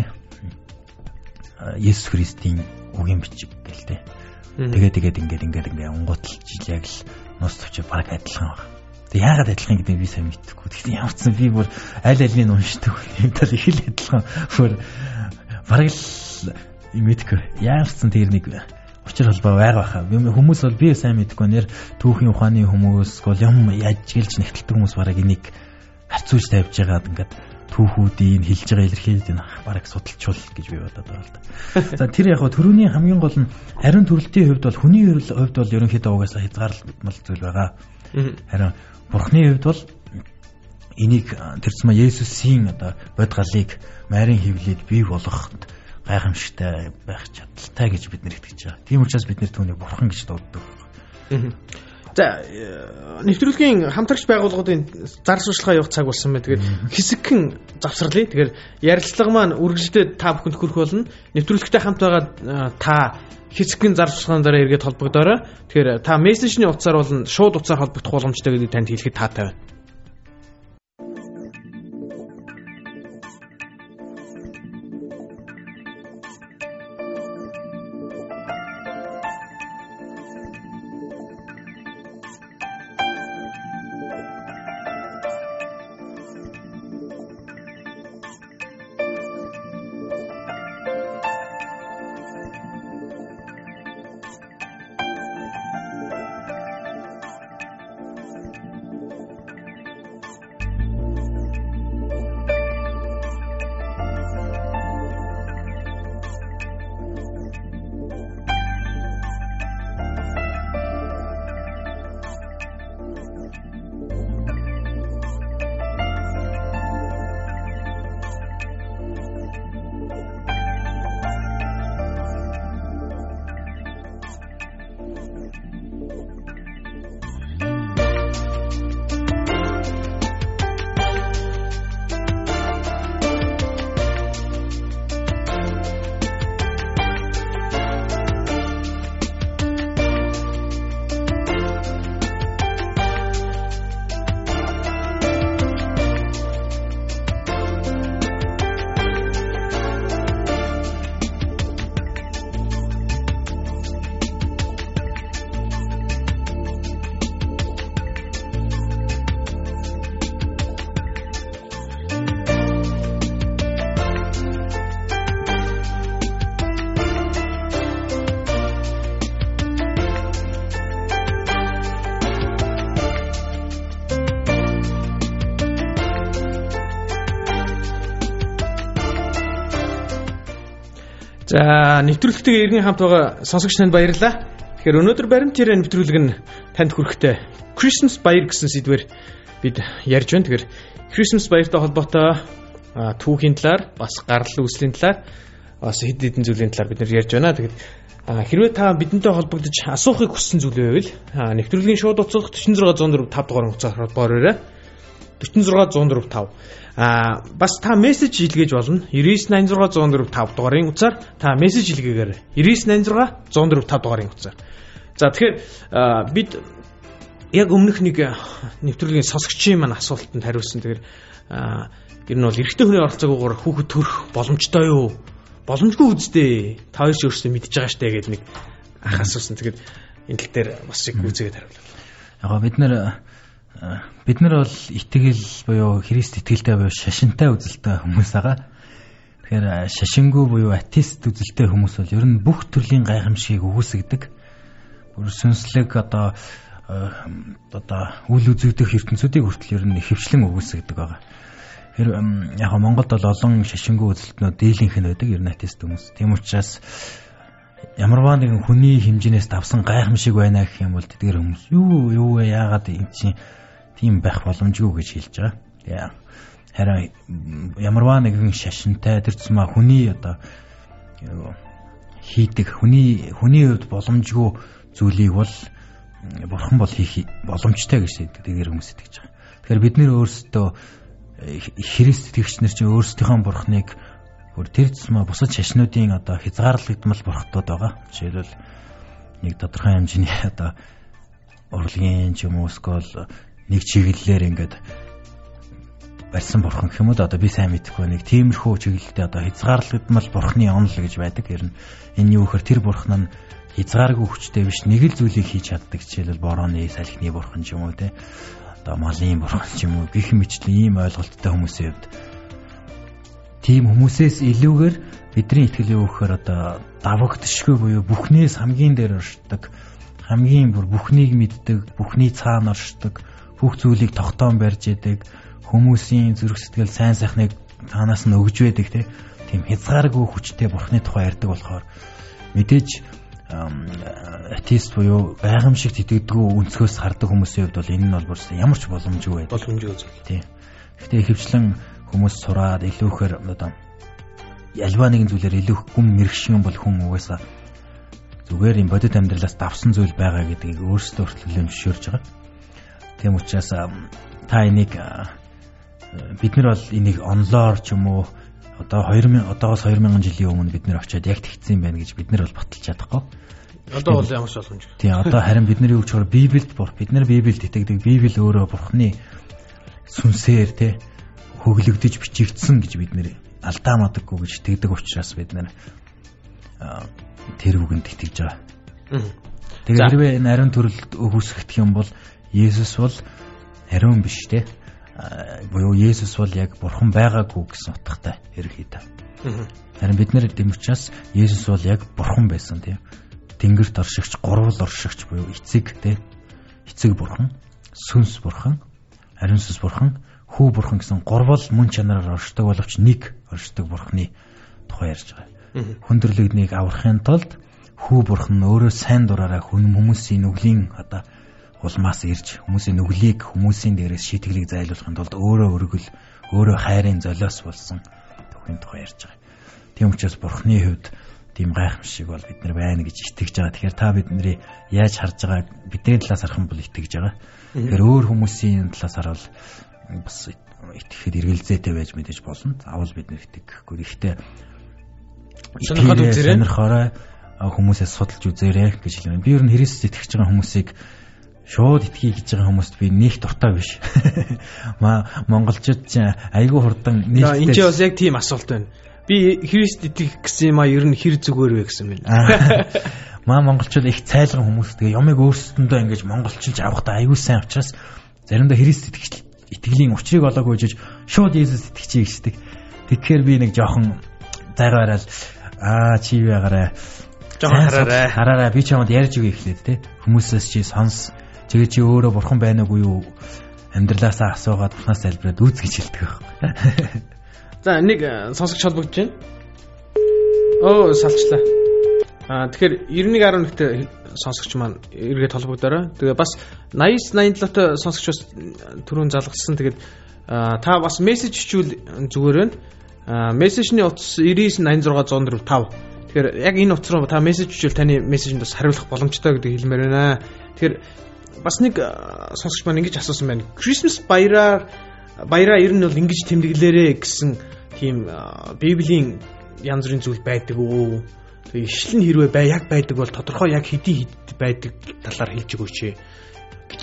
Есүс Христийн үгийн бичиг гэл те. Тэгээд ингээд онгоотл яг л нус төвч баг адилхан байна. Тэг яагаад адилхан гэдэг би сайн мэдэхгүй. Тэгсэн ямар ч сан би бүр аль алийг уншдаг юм тал их л адилхан. Бүр бараг л мэдгүй. Ямар ч сан тэр нэг учир холбоо байгаа баха. Хүмүүс бол би сайн мэдэхгүй нэр түүхийн ухааны хүмүүс гол юм яжгэлж нэгтэлдэг хүмүүс бараг энийг харьцуулж тавьж байгаад ингээд түүхүүдийн хэлж байгаа илэрхийлэлт энэ бараг судалчул гэж би бодоод байгаа л да. За тэр яг төрөний хамгийн гол нь ариун төрөлтийн хувьд бол хүний хувьд бол ерөнхийдөө угаасаа хязгаарлалт зүйл байгаа. Харин Бурхны хувьд бол энийг тэрцмаа Есүсийн одоо бод галыг Марийн хөвлөд бий болгоход гайхамшигтай байх чадaltaй гэж бид нэр итгэж байгаа. Тийм учраас бид нэр түүнийг Бурхан гэж дууддаг. За нэвтрүүлгийн хамтрагч байгууллагуудын зар сурталчилгаа явах цаг болсон байна. Тэгээд хэсэгхэн завсарлаа. Тэгэхээр ярилцлага маань үргэлжлээд та бүхэнд хүрэх болно. Нэвтрүүлэгтэй хамт байгаа та хэсэгхэн зар сурталчилгааны дараа эргээд холбогдоорой. Тэгэхээр та мессежний утсаар болон шууд утсаар холбогдох боломжтой гэдгийг танд хэлэхэд таатай байна. За нэвтрүүлэгтэйгээ иргэн хамт байгаа сонсогч танд баярлалаа. Тэгэхээр өнөөдөр баримт ярэ нэвтрүүлэг нь танд хүрэхтэй Christmas баяр гэсэн сэдвээр бид ярьж байна. Тэгэхээр Christmas баяртай холбоотой түүхийн талаар, бас гарал үүслийн талаар, бас хэд хэдэн зүйлийн талаар бид ярьж байна. Тэгэхээр хэрвээ та бидэнтэй холбогдож асуухыг хүссэн зүйл байвал нэвтрүүлгийн шууд утас 46 104 5 дугаар утсаар холбоорой. 46104 5. Бас та мессеж илгээж болно. 9986104 5 дугаарын утсаар та мессеж илгээгээр 9986104 5 дугаарын утсаар. За тэгэхээр бид яг өмнөх нэг нэвтрүүлгийн сонсогчийн маань асуултанд хариулсан. Тэгэхээр ер нь бол эрэгтэй хүний оролцоогоор хүүхэд төрөх боломжтой юу? Боломжгүй үстэй. Та хоёр ч өөрсдөө мэдж байгаа штэ гэдэг нэг ах асуусан. Тэгэхээр энэ тал дээр бас яг үзээгээд хариуллаа. Яг бид нар бол итгэл буюу Христ итгэлтэй буюу шашинтай үзэлтэй хүмүүс байгаа. Тэгэхээр шашингүй буюу атеист үзэлтэй хүмүүс бол ер нь бүх төрлийн гайхамшигыг өгөөсгдөг. Бүр сүнслэг одоо үл үзэгдэх ертөнцүүдийг хүртэл ер нь хөвчлэн өгөөсгдөг байгаа. Тэр яг Монголд бол олон шашингүй үзэлтнүүд дийлэнх нь байдаг ер нь атеист хүмүүс. Тийм учраас ямарваа нэгэн хүний хэмжээс давсан гайхамшиг байна гэх юм бол тэдгээр хүмүүс юу вэ яагаад энэ чинь тийм байх боломжгүй гэж хэлж байгаа. Харин ямарваа нэгэн шашинтай тэр цэма хүний одоо хийдэг хүний хувьд боломжгүй зүйлийг бол бурхан бол хийх боломжтой гэж тэдгээр хүмүүс итгэж байгаа. Тэгэхээр бид нэр өөрсдөө Христ итгэгч нар чинь өөрсдийнхөө бурхныг тэр цэма бусад шашнуудын одоо хязгаарлагдмал бурхтууд байгаа. Жишээлбэл нэг тодорхой хэмжээний одоо урлагийн ч юм уу эсвэл нэг чиглэлээр ингээд барьсан бурхан гэх юм уу одоо би сайн мэдэхгүй нэг тиймэрхүү чиглэлтэй одоо хязгаарлагдмал бурхны онол гэж байдаг. Ер нь энэ юу гэхээр тэр бурхан нь хязгааргүй хүчтэй биш нэг л зүйлийг хийж чаддаг. Жишээлбэл борооны салхины бурхан ч юм уу те одоо малын бурхан ч юм уу гэх мэтлийн ийм ойлголттой хүмүүсийн хувьд тийм хүмүүсээс илүүгээр бидний итгэл юу гэхээр одоо давагдшгүй буюу бүхнээс хамгийн дээр оршдог, хамгийн бүр бүхнийг мэддэг, бүхний цаана оршдог, бүх зүйлийг тогтоон барьж яадаг, хүмүүсийн зүрх сэтгэл сайн сайхныг танаас нь өгж байдаг тийм хязгааргүй хүчтэй бурхны тухай ярьдаг болохоор мэдээж атеист буюу гайхамшигт итгэдэггүй өнцгөөс хардаг хүмүүсийн хувьд бол энэ нь бол бүрсэн ямар ч боломжгүй байдаг. Боломжгүй зүйл. Тийм. Гэхдээ ихэвчлэн хүмүүс сураад илүүхээр одоо альва нэгэн зүйлээр илүү гүн мэрэгшин бол хүн угаасаа зүгээр юм бодит амьдралаас давсан зүйл байгаа гэдгийг өөрсдөө хүртэл зөвшөөрж байгаа. Тийм учраас та энийг бид нар бол энийг онлоор ч юм уу одоогоос 2000 жилийн өмнө бид нар очиод яг тэгсэн байна гэж бид нар бол баталж чадахгүй. Одоо бол ямар ч боломжгүй. Тийм одоо харин бидний юу ч Библиэд бид нар Библиэд итгэдэг. Библи өөрөө бурхны сүнсээр хөглөгдөж бичигдсэн гэж бид нэр алдаа мадаггүй гэж итгэдэг учраас бид нэр тэр үгэнд итгэж байгаа. Тэгээд хэрвээ энэ ариун төрөлд өгөөсгөх юм бол Есүс бол ариун биш буюу Есүс бол яг бурхан байгаагүй гэсэн утгатай ерөнхийдөө. Харин бид нэр тийм учраас Есүс бол яг бурхан байсан Тэнгэрт оршигч, гурвал оршигч буюу эцэг бурхан, сүнс бурхан, ариун сүнс бурхан, хүү бурхан гэсэн гурвал мөн чанараар оршдог боловч нэг оршдог бурхны тухай ярьж байгаа. Хүндрэлийг аврахын тулд хүү бурхан өөрөө сайн дураараа хүмүүсийн нүглийн одоо улмаас ирж хүмүүсийн нүглийг хүмүүсийн дээрээс шийтгэлийг зайлуулахын тулд өөрөө хайрын золиос болсон түүхийн тухай ярьж байгаа. Тийм учраас бурхны хувьд тийм гайхамшиг бол бид нар байна гэж итгэж байгаа. Тэгэхээр та бидний яаж харж байгааг бидний талаас харах юм бол итгэж байгаа. Тэгэхээр өөр хүмүүсийн талаас харвал бас итгэхэд эргэлзээтэй байж мэдээж болно. Заавал бид нэр итгэхгүй. Гэхдээ сонирхоорой хүмүүсээс судалж үзээрэй гэж хэлмээр. Би ер нь Христ итгэж байгаа хүмүүсийг шууд итгэе гэж байгаа хүмүүст би нэг дуртай биш. Монголчууд ч айгүй хурдан нийлдэг. Энд чинь бас яг тийм асуулт байна. Би Христ итгэх гэсэн юм ер нь хэр зүгээр вэ гэсэн байна. Монголчууд их цайлган хүмүүс тэгээ ямыг өөрсдөндөө ингэж монголчилж авахдаа айгүй сайн учраас заримдаа Христ итгэлийн учрыг олоогүй жиж шууд Есүс итгэчихье гэждэг. Тэгэхээр би нэг жоохон зайгаараа чи юу ягараа жоохон хараарай би чамд ярьж өгье эхлээд хүмүүсээс чи сонс тэгээ чи өөрөө бурхан байна уугүй юу амьдралаасаа асуугаад бурхнаас залбираад үүс гэж хэлдэг байх. За нэг сонсогч холбогдож байна. Салчлаа. Тэгэхээр 91.1-т сонсогч маань эргээд холбогдорой. Тэгээ бас 80-87-т сонсогч бас түрүүн залгасан. Тэгээд та бас мессеж хичүүл зүгээр байна. Мессежний утас 9986104 5. Тэгэхээр яг энэ утас руу та мессеж хичүүл таны мессежинд бас хариулах боломжтой гэдэг хэлмээр байна. Тэгэхээр бас нэг сонсогч маань ингэж асуусан байна. Christmas баяраар баяраа ер нь бол ингэж тэмдэглээрээ гэсэн тийм Библийн янз бүрийн зүйл байдаг үү? Тэгээ ишлэн хэрвээ яг байдаг бол тодорхой яг хэдий хэд байдаг талаар хэлж өгөөч гэж.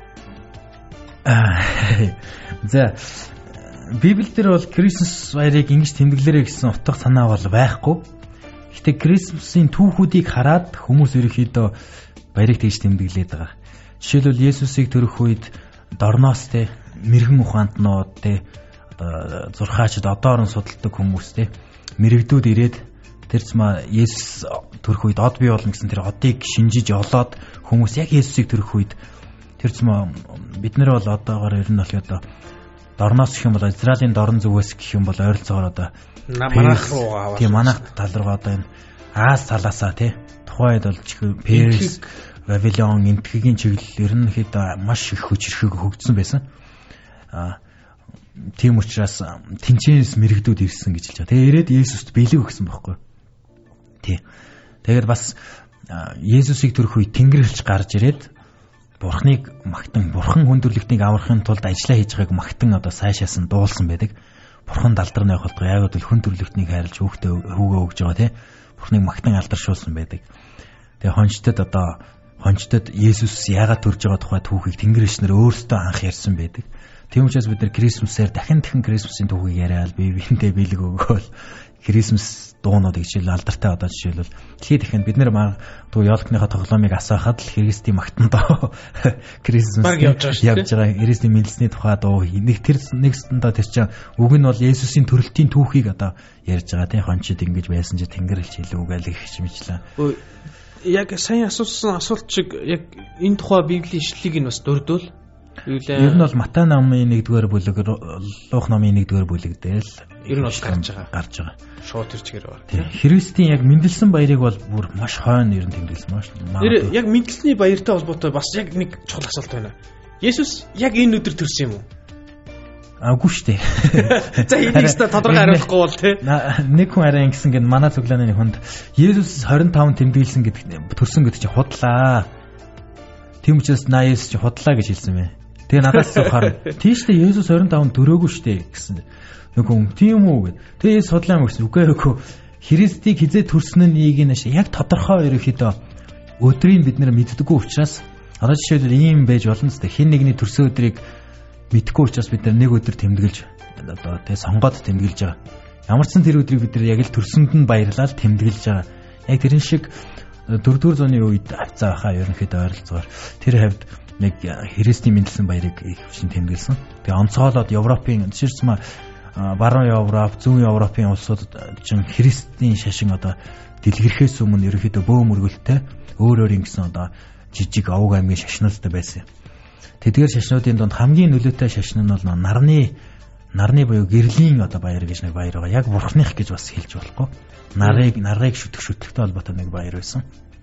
За Библиэлд бол Крисмас баярыг ингэж тэмдэглэрэй гэсэн утга санаа бол байхгүй. Гэтэ Крисмсийн түүхүүдийг хараад хүмүүс ерөнхийдөө баярыг тэгж тэмдэглээд байгаа. Жишээлбэл Есүсийг төрөх үед дорноос те мэрэгэн ухаантнууд те одоо зурхаачд одоорн судалдаг хүмүүс те мэрэгдүүд ирээд тэр цэма Есүс төрөх үед од бий болно гэсэн тэр одыг шинжиж олоод хүмүүс яг Есүсийг төрөх үед тэр цэма бид нар бол одоогоор ер нь бол одоо дорноос гэх юм бол Израилийн дорн зүгээс гэх юм бол ойролцоогоор одоо манайх руу аваад тийм манайх тал руу одоо энэ Аз талаасаа тий тухайн үед бол Перс Вавилон энтхэгийн чиглэл ерөнхийдөө маш их хүчрхэг хөгжсөн байсан. Тийм учраас тэнцэнээс мэрэгдүүд ирсэн гэж хэлж байгаа. Тэгээ ирээд Есүст бэлэг өгсөн байхгүй. Тий. Тэгээд бас Есүсийг төрөх үед Тэнгэрлэгч гарч ирээд Бурхныг магтан, Бурхан хүндрэлтнийг аврахын тулд ажиллаа хийж байгааг магтан одоо сайшаасан дуулсан байдаг. Бурхан далдар нь явах болго яг бол хүндрэлтнийг хайрлаж хүүгээ өгж байгаа тий. Бурхныг магтан алдаршуулсан байдаг. Тэгээ хончтод Есүс яагаад төрж байгаа тухай түүхийг Тэнгэрчнэр өөрсдөө анх ярьсан байдаг. Тийм учраас бид нар Крисмсээр дахин Крисмсийн түүхийг яриад биеиндээ бэлэг өгөөл Крисмс дуунуудыг жишээл алдартай одоо жишээлбэл дэлхийд дахин бид нар магадгүй ёолкныхаа тоглоомыг асаахад л Христийн магтандаа Крисмс явж байгаа Христийн мэдлсний тухай дуу нэг нэгэндээ тэр чинь үг нь бол Есүсийн төрөлтийн түүхийг одоо ярьж байгаа тийм хончид ингэж байсан чи Тэнгэрлэгч хэлүүгээл их хэмжлээ. Яг сайн асуусан асуулт шиг яг энэ тухай Библийн ишлэлийг нь бас дурдвал ер нь бол Матай номын 1-р бүлэг, Лук номын 1-р бүлэг дээр л ер нь бол гарч байгаа. Шууд тэр чигээр байна. Тийм. Христийн яг мэндэлсэн баярыг бол бүр маш хойно ер нь тэмдэглэсэн маш. Яг мэндэлсний баяртай холбоотой бас яг нэг чухал асуулт байна. Есүс яг энэ өдөр төрсөн юм уу? Үгүй шүү дээ. За энийг ч тодорхой хариулахгүй бол тий. Нэг хүн арай ингэсэн гэд манай цуглааны хүнд Есүс 25 тэмдэглэсэн гэдэг төрсөн гэдэг чи худлаа. Тийм учраас Есүс чи худлаа гэж хэлсэн мэ. Тэгээ надаас сухаар тийштэй Есүс 25 төрөөгүй шүү дээ гэсэн. Нэг хүн тийм үү гэд. Тэгээ Есүс худлаа гэсэн. Үгүй Христийг хизээ төрсөн нь яг тодорхой ерөөхдөө өдрийг бид нэр мэддэггүй учраас одоо жишээлбэл ийм байж болно зү хэн нэгний төрсөн өдрийг мэдхгүй учраас бид нэг өдөр тэмдэглэж одоо тэгээ сонгоод тэмдэглэж байгаа. Ямар ч сан тэр өдрийг бид нар яг л төрсөнд нь баярлал тэмдэглэж байгаа. Яг тэрэн шиг 4-р зууны үед авцаахаа ерөнхийдөө ойролцоогоор тэр хавьд нэг Христийн мэндэлсэн баярыг их хүчин тэмдэглэсэн. Тэгээ онцгойлоод Европын жишээлбэл баруун Европ, зүүн Европын улсуудад чинь Христийн шашин одоо дэлгэрхээс өмнө ерөнхийдөө бөө мөргөлтэй өөр ингэсэн одоо жижиг овг аймгийн шашнуудтай байсан. Тэдгээр шашнуудын донд хамгийн нөлөөтэй шашин нь бол нарны буюу гэрлийн одоо баяр гэж нэг баяр байгаа. Яг бурхных гэж бас хэлж болохгүй. Нарыг шүтгэхтэй холбоотой нэг баяр байсан.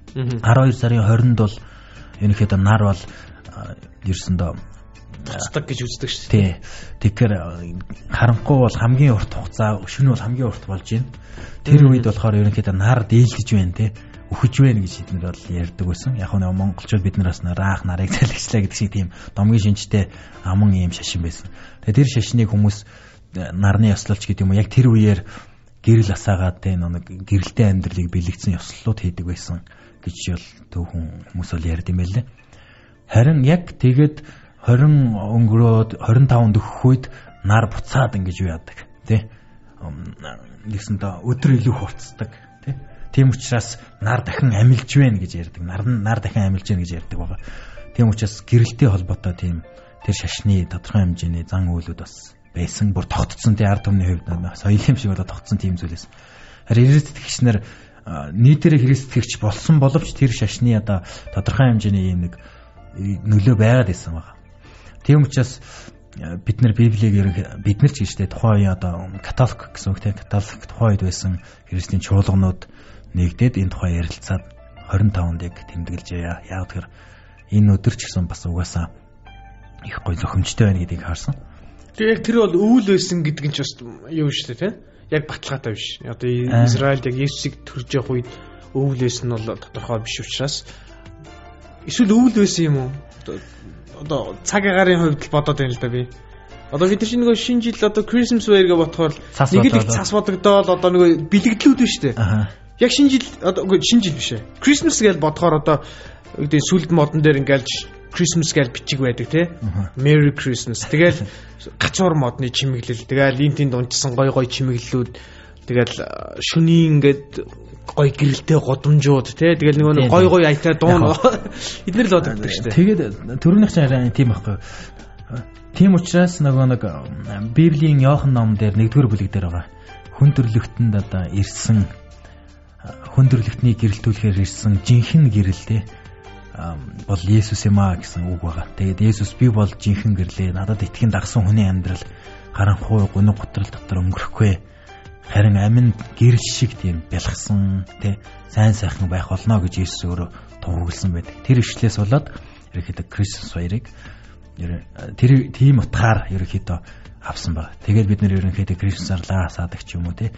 12 сарын 20-нд бол ерөнхийдөө нар бол ерсөндөө буцдаг гэж үздэг шүү дээ. Тэгэхээр харанхуй бол хамгийн урт хугацаа, өшин бол хамгийн урт болж байна. Тэр үед болохоор ерөнхийдөө нар дийлгэж байна те. Үхэж байна гэж эднэр бол ярьдаг байсан. Яг нь монголчууд биднээс нарыг залгичлаа гэдэг шиг тийм домгийн шинжтэй аман ийм шашин байсан. Тэгээ тэр шашныг хүмүүс нарны ёслолч гэдэг юм уу яг тэр үеэр гэрэл асаагаад те нэг гэрэлтэй амьдралыг бэлэгдсэн ёслолууд хийдэг байсан гэж бол түүхэн хүмүүс бол ярьд юм байлээ. Харин яг тэгээд 20 өнгөрөөд 25 дөхөх үед нар буцаад ингэж юу яадаг тий. Нэгсэндээ өдөр илүү хурцдаг тий. Тийм учраас нар дахин амилж байна гэж ярьдаг. Нар дахин амилж байна гэж ярьдаг байгаа. Тийм учраас гэрэлтэй холбоотой тийм тэр шашны тодорхой хэмжээний зан үйлүүд бас байсан. Бүр тогтцсон тий ард түмний хувьд соёлын шиг болоо тогтцсон тийм зүйлээс. Харин христчнэр нийтээр христчгч болсон боловч тэр шашны одоо тодорхой хэмжээний юм нэг нөлөө байгаад байсан байгаа. Тийм учраас бид нар Библийг бид нар ч гэжтэй тухайн одоо католик гэсэн үг тийм католик тухайн үед байсан христийн чуулганууд нэгдээд энэ тухай ярилцаад 25-нд тэмдэглэж яа. Яг тэр энэ өдөр ч гэсэн бас угаасаа их гоё зохимжтой байна гэдгийг харсан. Тэгээ яг тэр бол өвөл байсан гэдэг нь ч бас юу шүү дээ тийм. Яг баталгаатай биш. Одоо Израильд яг Есүсийг төрж явах үед өвөл байсан нь бол тодорхой биш учраас эсвэл өвөл байсан юм уу? Одоо цаг агарын хувьд л бодоод байна л да би. Одоо бид чинь нөгөө шинэ жил одоо Christmas баяргээ ботхоор нэг л цас бодогдоод одоо нөгөө бэлэгдлүүд нь шүү дээ. Яг шинэ жил одоо шинэ жил биш ээ. Christmas гэж бодхоор одоо үүдээ сүлд модон дээр ингээл Christmas гэж бичиг байдаг тий. Merry Christmas. Тэгэл гацуур модны чимэглэл. Тэгэл линтийн дунчсан гой чимэглэлүүд. Тэгэл шүнийн ингээд гой гэрэлтэй годомжууд тий. Тэгэл нөгөө гой аятай дуун эднэр л бодогддог шүү дээ. Тэгээд төрөвнийх чинь арай тийм байхгүй. Тийм учраас нөгөө нэг Библийн Иохан ном дээр 1-р бүлэг дээр байгаа. Хүн төрлөختөнд одоо ирсэн хүн төрлөختний гэрэлтүүлэхээр ирсэн жинхэнэ гэрэлтэй бол Есүс юм аа гэсэн үг байгаа. Тэгээд Есүс би бол жинхэнэ гэрлээ. Надад итгэн дагсан хүний амьдрал харанхуй гуниг готрол дотор өнгөрөхгүй. Харин амин гэрэл шиг тийм бялхсан тий сайн сайхан байх болно гэж Есүс өөрөө тунхагласан байдаг. Тэр ишлээс болоод ерөөхдөө Christmas баярыг тэр тийм утгаар ерөөхдөө авсан байна. Тэгээд бид нэр ерөнхийдөө Christmas-аар лаасаадаг ч юм уу тий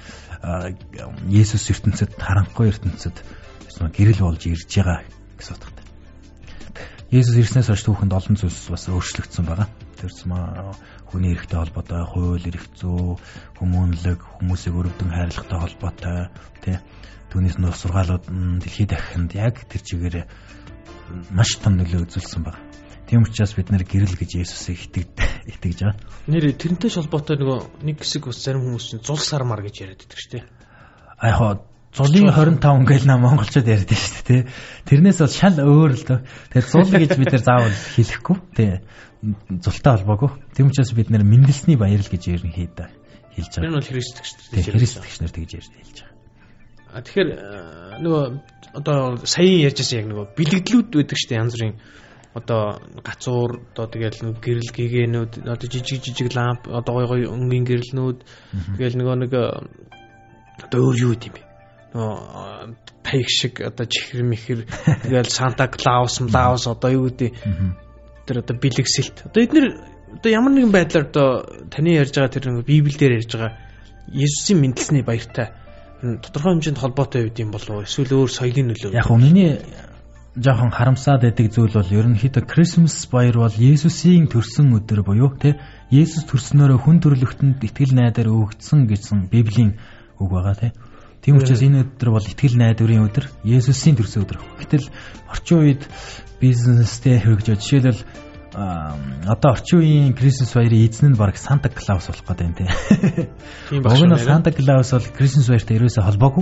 Есүс ертөнцид харанхуй ертөнцид гэрэл болж ирж байгаа гэсэн утгатай. Есүс ирснээс хойш түүхэнд олон зүйлс бас өөрчлөгдсөн байгаа. Тэрс хүний эрхтэй холбоотой, хууль эрх зүй, хүмүүнлэг, хүмүүсийг өрөвдөн хайрлагатай холбоотой тий түүнээс нөх сургаалууд дэлхийд дахинд яг тэр чигээр маш том нөлөө үзүүлсэн байна. Тийм учраас бид нэр гэрэл гэж Есүсийг итгэж байгаа. Нэр тэрнтэй холбоотой нөгөө нэг хэсэг бас зарим хүмүүс чинь зул сармар гэж яриад байдаг шүү дээ. Аа зулын 25 ингээл нам монголчууд яриад байна шүү дээ. Тэрнээс бол шал өөр л дөө. Тэр зул гэж бид нар заавал хэлэхгүй. Тий. Зултай холбоогүй. Тийм учраас бид нэр мэндэлсний баярл гэж ерөнхийдөө хэлж байгаа. Энэ бол христэгч нар тэгж ярьж хэлж байгаа. Тэгэхээр нөгөө одоо саяын ярьжсэн яг нөгөө бэлэгдлүүд байдаг шүү дээ янз бүрийн одоо гацуур одоо тэгэл нэг гэрэл гэгээнүүд одоо жижиг ламп одоо гой өнгийн гэрэлнүүд тэгэл нөгөө нэг одоо өөр юу гэдэм бэ нөгөө таяг шиг одоо чихэр мэхэр тэгэл Санта Клаус одоо юу гэдэг тэр одоо бэлэгсэлт одоо эднэр одоо ямар нэгэн байдлаар одоо таны ярьж байгаа тэр нэг Библиэлд ярьж байгаа Есүсийн мэндэлсний баяртай тодорхой хэмжээнд холбоотой байд юм болов уу эсвэл өөр соёлын нөлөө яг миний жоохон харамсаад байдаг зүйл бол ерөнхийдөө Christmas баяр бол Есүсийн төрсөн өдөр буюу тий Есүс төрснөөрөө хүн төрлөختөнд итгэл найдаар өгөгдсөн гэсэн Библийн үг байгаа тий. Тийм учраас энэ өдөр бол итгэл найдварын өдөр, Есүсийн төрсөн өдөр. Гэтэл орчин үед бизнестэй хэрэгжиж жишээлбэл одоо орчин үеийн Christmas баярын эзэн нь баг Санта Клаус болох гэдэг юм тий. Тийм байна. Санта Клаус бол Christmas баяртай ерөөсөө холбоогүй.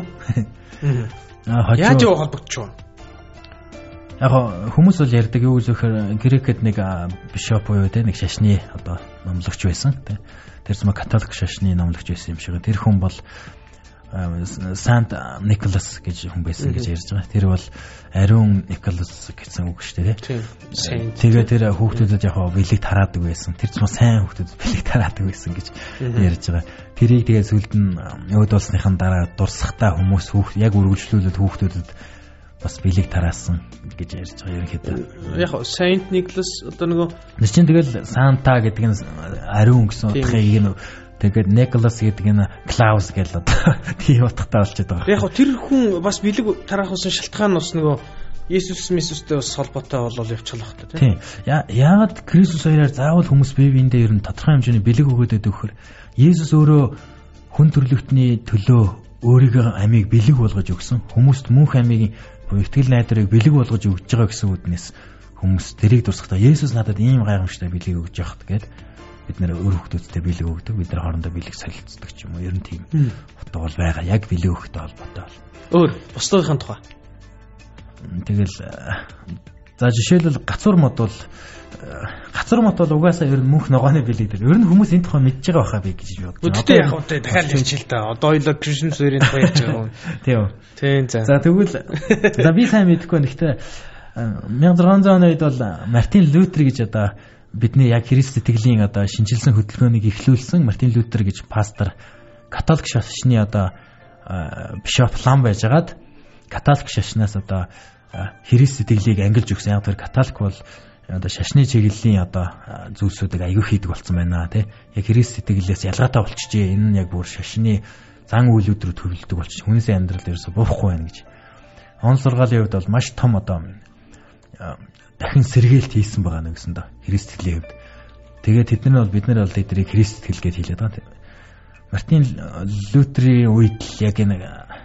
Яаж холбогдчих вэ? Яг хүмүүс бол ярьдаг юу гэхээр Грекэд нэг бишоп буюу те нэг шашны одоо номлогч байсан. Тэр зам католик шашны номлогч байсан юм шиг. Тэр хүн бол Сант Николас гэж хүн байсан гэж ярьж байгаа. Тэр бол ариун Николас гэсэн үг шүү дээ те. Тэгээд тэр хүүхдүүдэд яг бэлэг тараадаг байсан. Тэр зам сайн хүүхдүүдэд бэлэг тараадаг байсан гэж ярьж байгаа. Тэрийг тэгээд сүлд нь өөдөлснийхэн дараа дурсахтаа хүмүүс яг үргэлжлүүлээд хүүхдүүдэд бас бэлэг тараасан гэж ярьж байгаа ерөнхийдөө. Яг Saint Nicholas одоо нөгөө чинь тэгэл Санта гэдэг нь ариун гэсэн утгыг нь тэгээд Nicholas гэдэг нь Klaus гэж одоо тийм утгатай болчиход байгаа. Яг тэр хүн бас бэлэг тараах ус шалтгаан нь бас нөгөө Есүстэй бас холбоотой болол явчихлаа хта тийм. Яагаад Kristus хоёроор заавал хүмүүс бивэндээ ер нь тодорхой хэмжээний бэлэг өгөөд байдаг вөхөр Есүс өөрөө хүн төрлөختний төлөө өөрийнхөө амийг бэлэг болгож өгсөн. Хүмүүст мөнх амийг итгэл найдрыг бэлэг болгож өгж байгаа гэсэн үднээс хүмүүс тэрийг дурсахдаа Есүс надад ийм гайхамшигтай бэлэг өгж яхад гээд бид нэр өөр хүмүүстэй бэлэг өгдөг, бид нар хоорондоо бэлэг солилцдог ч юм уу. Ер нь тийм утга бол байгаа. Яг бэлэг өгөхтэй холбоотой бол. Өөр бусдын тухай. Тэгэл за жишээлбэл гацуур мод бол угаасаа ер нь мөнх ногооны бэлэг дээр. Ер нь хүмүүс энэ тухай мэдж байгаа байхаа би гэж бодож байна. Өдөртөө яг үүтэй дахиад хэлчихэл та. Одоо ойлоо Christmas хоёрын тухай ярьж байгаа юм. Тийм. За тэгвэл за би сайн мэдэхгүй нэгтэй 1600 оны үед бол Мартин Лютер гэж одоо бидний яг Христ итгэлийн одоо шинжилсэн хөтөлбөрийг эхлүүлсэн Мартин Лютер гэж пастор католик шашны одоо бишоп лам байжгаад католик шашнаас одоо Христ итгэлийг ангилж өгсөн. Яг тэр католик бол одоо шашны чиглэлийн одоо зүйлсүүдийг аягүй хийдэг болсон байна тий. Яг Христ итгэлээс ялгаатай болчихжээ. Энэ нь яг бүр шашны зан үйл рүү төрөлдөг болчих. Хүмүүсийн амьдрал ерөөсө буухгүй байна гэж. Он сургаалын хувьд бол маш том одоо дахин сэргээлт хийсэн байгаа нэгсэн доо Христ итгэлийн хувьд. Тэгээд бид нар бол тэднийг Христ итгэл гэж хэлээд байгаа. Мартин Лютерийн үед яг нэг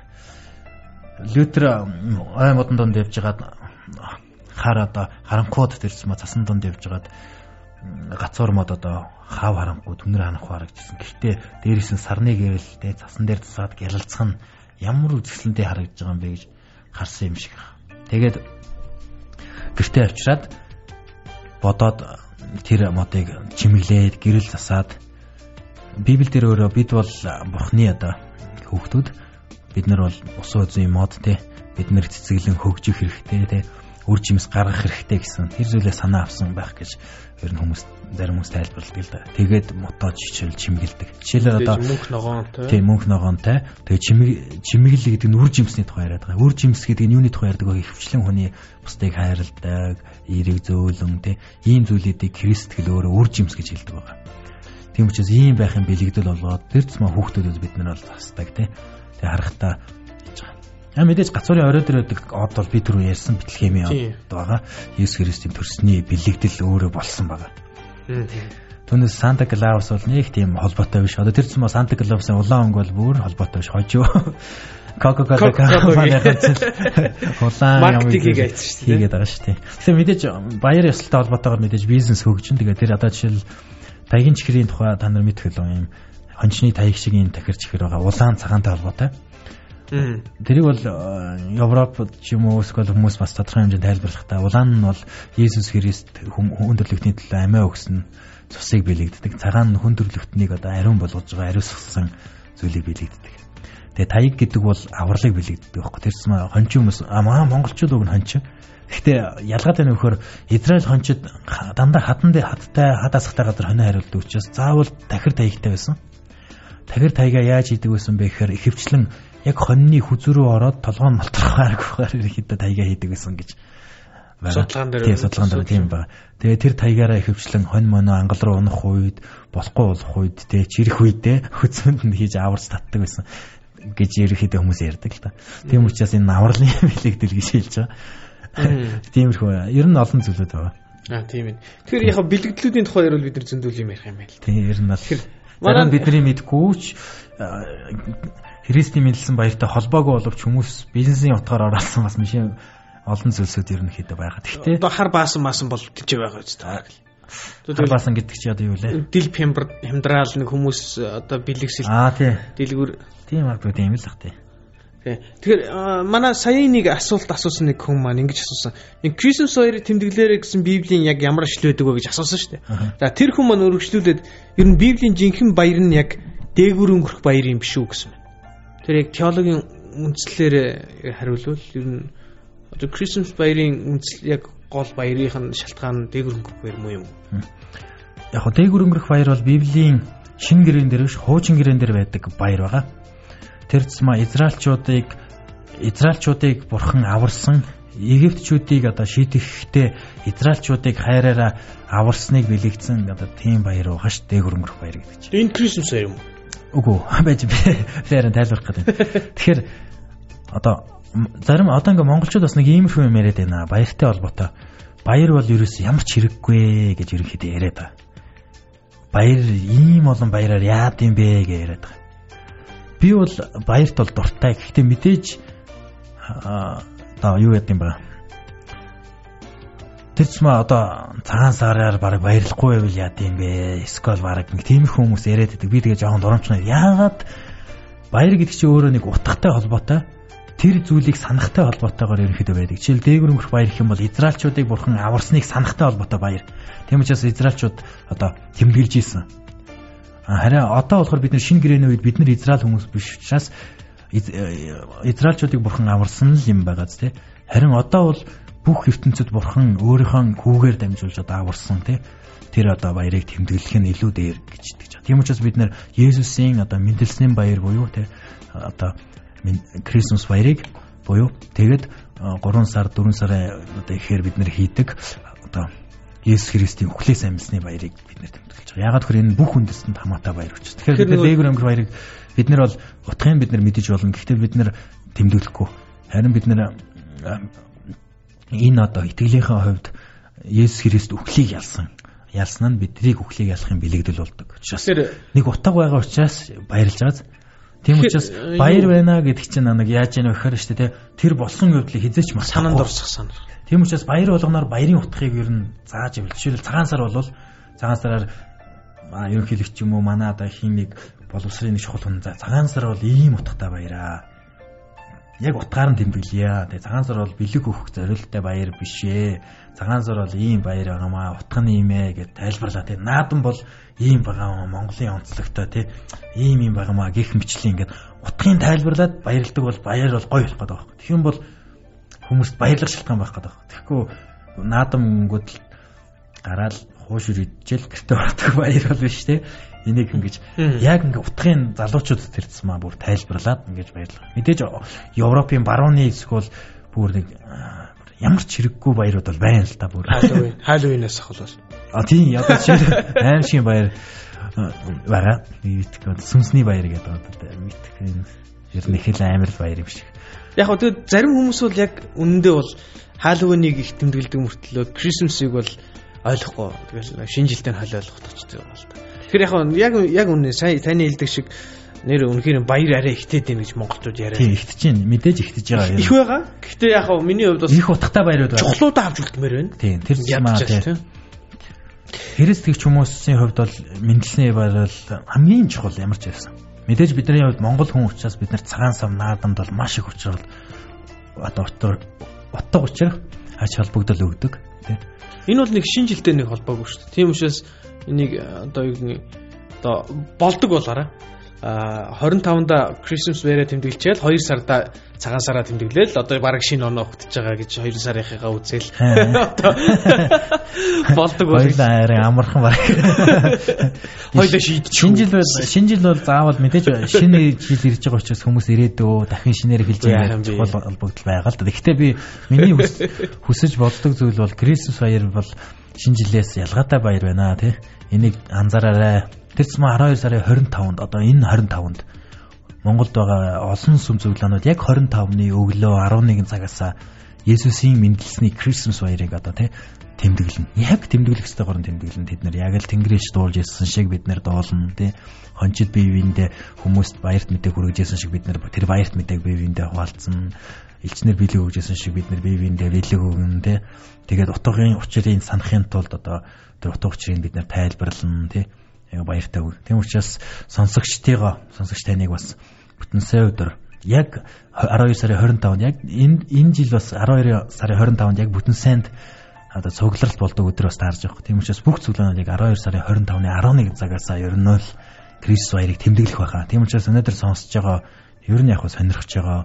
Лютер ой модон донд явж байгаад харанхууд тэрсмэ цасан донд явж байгаад гацуур мод одоо хав харанхуй түнэр ханах харагдсан. Гэхдээ дээрээс нь сарны гэрэлтэй цасан дээр тусаад гялалцах нь ямар үзэсгэлэнтэй харагдаж байгаа юм бэ гэж харсан юм шиг. Тэгээд гэртээ авчираад бодоод тэр модыг чимэглээд гэрэл засаад Библиэлд өөрөө бид бол Бурхны одоо хүүхдүүд, бид нар бол ус үзэн мод те, бид нар цэцэглэн хөгжих хэрэгтэй те, үр жимс гаргах хэрэгтэй гэсэн тэр зүйлээ санаа авсан байх гэж ер нь зарим хүмүүс тайлбарладаг л да. Тэгээд мотод жишээл чимгэлдэг. Жишээлбэл одоо мөнх ногоонтой тэгээд чимэглэл гэдэг нь үр жимсний тухай яриад байгаа. Үр жимс гэдэг нь юуны тухай ярьдаг вэ? Хөвчлэн хүний бусдыг хайрладаг, эерэг зөөлөн те, ийм зүйлүүдийг Христ гэл өөрөө үр жимс гэж хэлдэг байгаа. Тийм учраас ийм байхын бэлэгдэл болгоод тэр цэцмаа хүүхдүүдэд бид нар бол хастаг те. Тэгээ харахтаа мэдээж гацуурын орой дээр байдаг од бол би түрүү ярьсан Бэтлехемийн од байгаа. Есүс Христийн төрсний бэлэгдэл өөрөө болсон байгаа. Түүнээс Санта Клаус бол нэг тийм холбоотой биш. Одоо тэр цэцмаа Санта Клаусын улаан өнгө бол бүр холбоотой биш. Хожоо Coca-Cola улаан маркетингийг айцсан шүү дээ. Тэгээд байгаа шүү дээ. Тэгэхээр мэдээж баяр ёслолтой холбоотойгоор мэдээж бизнес хөгжин. Тэгээд тэр одоо жишээл таягийн чихрийн тухай та нар мэдэх л юм хончны таяг шиг энэ тахир чихэр байгаа улаан цагаантай холбоотой. Тэрийг бол Европод ч юм уу эсвэл хүмүүс бас тодорхой хэмжээнд тайлбарлахдаа улаан нь бол Есүс Христ хүн төрлөختний төлөө амиа өгсөн цусыг бэлэгддэг. Цагаан нь хүн төрлөختнийг одоо ариун болгож байгаа ариусгасан зүйлийг бэлэгддэг. Тэгээ таяг гэдэг бол авралыг бэлэгддэг байхгүй. Тэрс хончин хүмүүс монголчууд уг нь хончин. Гэхдээ ялгаатай нь нөхөр Израиль хончид дандаа хаттай хадасахтай газар хонио хариулдаг учраас заавал тахир таягтай байсан. Тахир таяга яаж хийдэг байсан бэ гэхээр ихэвчлэн яг хоньны хүзүү рүү ороод толгоо нь малтрахаар ихэд таяга хийдэг байсан гэж судалгаан дээр тийм байна. Тэгээ тэр таягаараа ихэвчлэн хонь моно ангал руу унах үед, болохгүй болох үед тэ чирэх үедээ хүзүүнд нь хийж аварч татдаг байсан гэж ерөөхдөө хүмүүс ярьдаг л та. Тийм учраас энэ авралын бэлэгдэл гэж хэлж байгаа. Тиймэрхүү ер нь олон зүйлүүд байгаа. Тийм ээ. Тэгэхээр яг бэлэгдлүүдийн тухай ярил бид нар зөндөл юм ярих юм байл. Тийм ер нь манай бидний мэдгүйч Христийн мэдлсэн баяртай холбоогүй боловч хүмүүс бизнесийн утгаар оролцсон бас маш олон зүйлсүүд ер нь хэд байгаа. Гэхдээ одоо хар баасан бол тийч байгаа гэж таа. Хар баасан гэдэг чи одоо юу вэ? Дил хямдраал нэг хүмүүс одоо бэлэгсэл. Дэлгүр тийм аггүй тийм л ах тий. Тэгэхээр манай саяны нэг асуулт асуусан нэг хүн маань ингэж асуусан. Нэг Крисмс хоёрыг тэмдэглээрэй гэсэн Библийн яг ямар ашлуу байдаг вэ гэж асуусан шүү дээ. За тэр хүн маань өргөжлүүлээд ер нь Библийн жинхэнэ баяр нь яг дээгүүр өнгөрөх баяр юм биш үү гэсэн. Тэр яг теологийн үндслээр хариулвал ер нь одоо Крисмс баярын үндсэл яг гол баярын шалтгаан дээгүүр өнгөрөх баяр муу юм уу? Яг хөө дээгүүр өнгөрөх баяр бол Библийн шинэ гэрэн дээр биш хуучин гэрэн дээр байдаг баяр байгаа. Тэр цэцмаа Израильчуудыг бурхан аварсан, Египтчүүдийг одоо шийдэхдээ Израильчуудыг хайраараа аварсныг бэлэгдсэн одоо тийм баяр байгаа ш дээгүүр өнгөрөх баяр гэдэг чинь. Энэ Крисмс баяр юм уу? Үгүй байж фэрэн тайлбарлах гэдэг. Тэгэхээр одоо зарим одоо ингээ монголчууд бас нэг иймэрхүү юм яриад байна. Баяртай холбоотой. Баяр бол ерөөс ямар ч хэрэггүй гэж ерөнхийдөө яриад байгаа. Баяр ийм олон баяраар яад юм бэ гэж яриад байгаа. Би бол баярт бол дуртай. Гэхдээ мэдээж одоо юу гэдэг юм бэ? Тэцмээ одоо цагаан сараар баг баярлахгүй байвал яад юм бэ? Эсвэл баг нэг тиймэрхүү хүмүүс яриад байдаг. Би тэгээ жоохон дурамчнаа. Яагаад баяр гэдэг чинь өөрөө нэг утгатай холбоотой. Тэр зүйлийг санахтай холбоотойгоор ерөнхийдөө байдаг. Жишээл дээгүүр өнгөрөх баяр гэх юм бол Израильчуудыг бурхан аварсныг санахтай холбоотой баяр. Тийм учраас Израильчууд одоо тэмдэглэж ийсэн. Харин одоо болохоор бид нар шинэ гэрээний үед бид нар Израиль хүмүүс биш учраас Израильчуудыг бурхан аварсан л юм байгаа зү. Харин одоо бол бүх ертөнцид бурхан өөрийнхөө хүүгээр дамжуулж одоо аварсан тий. Тэр одоо баярыг тэмдэглэх нь илүү дээр гэж итгэж байна. Тийм учраас бид нар Есүсийн одоо мэндэлсний баяр буюу тий одоо Крисмс баярыг буюу тэгээд 3 сар 4 сарын одоо ихээр бид нар хийдэг одоо Есүс Христийн үхлээс амьсны баярыг бид нэр тэмдэглэж байгаа. Ягаад гэхээр энэ бүх үндэстэнд хамаатай баяр учраас. Тэгэхээр бид дээгүүр өнгөрөх баярыг бид нар бол утгыг бид нар мэдэж болно. Гэхдээ бид нар тэмдэглэхгүй. Харин бид нар энэ одоо итгэлийнхээ хувьд Есүс Христ үхлийг ялсан ялсан нь биднийг үхлийг ялахын бэлэгдэл болдог. Учраас нэг утга байгаа учраас баярлж байгааз. Тийм учраас баяр байна гэдэг чинь нэг яаж яах вэ гэхээр шүү дээ тэр болсон явдлыг хизээч мартахгүй санаанд орсох санаа. Тийм учраас баяр болгоноор баярын утгыг ер нь зааж ивэл жишээлбэл цагаан сар бол цагаан сараар ерөнхийлөгч юм уу манай одоо химиг боловсрын нэг чухал хүн цагаан сар бол ийм утгатай баяраа. Яг утгаар нь тэмдэглэе. Тэгээ цагаан сар бол бэлэг өгөх зорилттой баяр биш ээ. Цагаан сар бол ийм баяр байгаамаа. Утга нь ийм ээ гэж тайлбарлаа. Тэгээ наадан бол ийм байгаамаа. Монголын онцлогтой тий ийм байгаамаа гэх мэтчлийн ингээд утгын тайлбарлаад баярладаг бол баяр бол гоё болох гэдэг байна. Тэгэх юм бол хүмүүст баярлах шалтгаан байх гэдэг байна. Тэгэхгүй наадан мөнгөд гараал хуушур идчихэл гэртээ ордог баяр бол биш тий. Энийг ингэж яг ингээ утгын залуучуудад тэрцмаа бүр тайлбарлаад ингэж баярлах. Мэдээж Европын барууны хэсэг бол бүр нэг ямар ч хэрэггүй баярууд бол байна л та бүр. Халлоуинаас ахвал. Тийм ядаж аим шиг баяр байгаа. Мэдээгүй сүнсний баяр гэдэг одоо мэдээгүй ер нь их л амар баяр юм шиг. Яг хөө тэгээд зарим хүмүүс бол яг үнэндээ бол Халлоуиныг их тэмдэглэдэг мөртлөө Крисмсыг бол ойлгохгүй. Тэгэл шинэ жилдээ нь ойлгох тохиолдол байна л та. Тэгэхээр яг үнэ таны хэлдэг шиг нэр үнэхээр баяр арай ихтэй дээ гэж монголчууд яриа. Тийм ихтэж байна. Мэдээж ихтэж байгаа. Их байгаа. Гэхдээ яг миний хувьд бас их утгатай баярууд байна. Чухлуудаа авч үлдмээр байна. Тийм тэр юм аа. Христэгч хүмүүсийн хувьд бол мэндэлсний баяр бол хамгийн чухал ямар ч байсан. Мэдээж бидний хувьд монгол хүн учраас бид нар цагаан сав наадамд бол маш их учрал одоо утга учрах ач холбогдол өгдөг. Энэ бол нэг шинэ жилдээ нэг холбоогүй шүү дээ. Тийм учраас энийг одоо юу гэнэ одоо болдог болоорой. 25-нда Christmas Fair тэмдэглэжэл 2 сарда цагаан сараа тэмдэглээл одоо баг шинэ оноо өгтөж байгаа гэж 2 сарынхаа үзэл одоо болдог байлаа амархан баг. Хоёлоо шийдчих. Шинэ жил бол заавал мэдээж шинэ жил ирж байгаа учраас хүмүүс ирээдөө дахин шинээр эхэлж байгаа чухал холбогдол байгаа л да. Гэхдээ би миний хүсэж боддог зүйл бол Christmas Fair бол шинэ жилээс ялгаатай баяр байна тий. Энийг анзаараарай. Тэрцмээ 12 сарын 25-нд одоо энэ 25-нд Монголд байгаа олон сүм зөвлөнүүд яг 25-ны өглөө 11 цагаас Есүсийн мэндэлсний Christmas баярыг одоо тэмдэглэнэ. Яг тэмдэглэх ёстойгоор нь тэмдэглэнэ. Тэд нар яг л Тэнгэрээс дуулж ирсэн шиг бид нар дуулна тий. Хончид бие биендээ хүмүүст баярт мэдээг хүргэж ирсэн шиг бид нар тэр баярт мэдээг бие биендээ хуваалцсан. Элчнэр бэлэг өгжсэн шиг бид нар бие биендээ бэлэг өгнө тий. Тэгээд утгын учрыг санахын тулд одоо тэр утга учрыг бид нар тайлбарлана тий. Яг баяртай үг. Тийм учраас сонсогч таныг бас бүтэн сая өдөр яг 12 сарын 25-нд яг энэ жил бас 12 сарын 25-нд яг бүтэн сайнд одоо цугларалт болдог өдөр бас таарж байгаа. Тийм учраас бүх зүйлүүд яг 12 сарын 25-ны 11 цагаас ер нь л Крис баярыг тэмдэглэх байхаа. Тийм учраас өнөөдөр сонсож байгаа ер нь яг сонирхож байгаа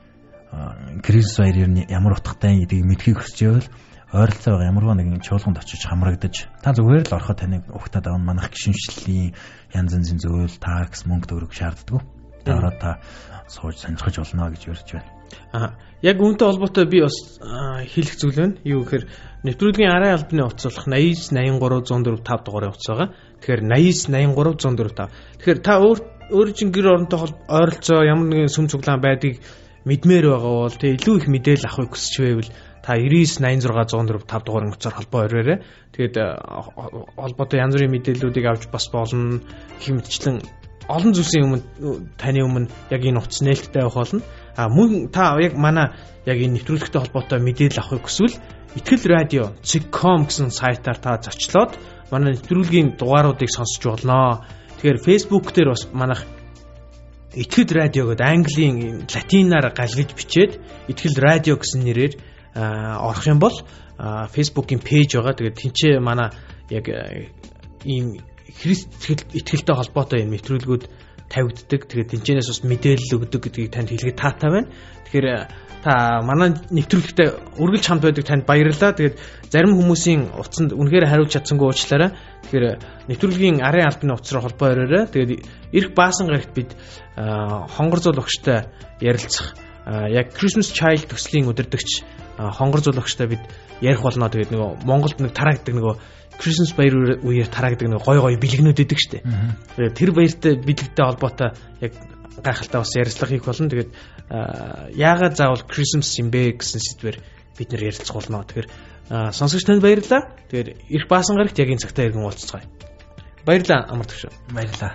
Крис баяр ер нь ямар утгатай гэдгийг мэдхийг хүсэж байвал ойролцоо байгаа ямарваа нэгэн чуулганд очиж хамрагдаж та зүгээр л ороход таныг угтаад авах манах гişүншлийн янз янзын зүйл такс мөнгө төгрөг шаарддаг. Дараа та сууж сонирхож болно гэж ярьж байна. Яг үүнтэй холбоотой би бас хэлэх зүйл байна. Юу гэхээр нэвтрүүлгийн арын албаны утас болох 89 83 104 5 дугаарыг утас байгаа. Тэгэхээр 89 83 104 5. Тэгэхээр та өөр чинь гэр оронтой ойролцоо ямар нэгэн сүм цуглаан байдгийг мэдмээр байгаа бол тэг илүү их мэдээлэл авахыг хүсч байвал та 99 86 104 5 дугаар нөхцөр холбоо өрөөрэй. Тэгээд холбоотой янз бүрийн мэдээллүүдийг авч бас болно. Гэх мэтчлэн олон зүйлсийн өмнө таны өмнө яг энэ утас нээлттэй байх болно. Мөн та яг манай яг энэ нэвтрүүлэгтэй холбоотой мэдээлэл авахыг хүсвэл Итгэл радио .com гэсэн сайтаар та зочлоод манай нэвтрүүлгийн дугааруудыг сонсч болно. Тэгэхээр Facebook дээр бас манайх Итгэл радио гэдэг Английн латинаар галгиж бичээд Итгэл радио гэсэн нэрээр орох юм бол Facebook-ийн пэйж байгаа. Тэгээд тэнцээ манай яг ийм Христ итгэлтэй холбоотой юм нэвтрүүлгүүд тавигддаг. Тэгээд тэнцэнээс бас мэдээлэл өгдөг гэдгийг танд хэлгээд таатай байна. Тэгэхээр та манай нэвтрүүлэгтээ үргэлж хамт байдаг танд баярлалаа. Тэгээд зарим хүмүүсийн утсанд үнэхээр хариулж чадсангүй уучлаарай. Тэгэхээр нэвтрүүлгийн арын албаны утас руу холбоо өрөөрэй. Тэгээд эрх баасан гарагт бид хонгор зул өгчтэй ярилцах яг Christmas Child төслийн удирдагч хонгор зул өгчтэй бид ярих болно. Тэгээд нөгөө Монголд нэг тараагддаг нөгөө Christmas баяр үеэр тараагддаг нэг гой бэлгэнүүд идэг штэ. Тэгээд тэр баяртай бэлэгтэй холбоотой яг гайхалтай бас ярилцлага хийх болно. Тэгээд яагаад заавал Christmas юм бэ гэсэн сэдвээр бид нэр ярилцах болно. Тэгэхээр Сонсогч танд баярлалаа. Тэгэхээр их баасан гарагт яг энэ цагтаа иргэн уулзцгаая. Баярлалаа амар төвшөө. Баярлалаа.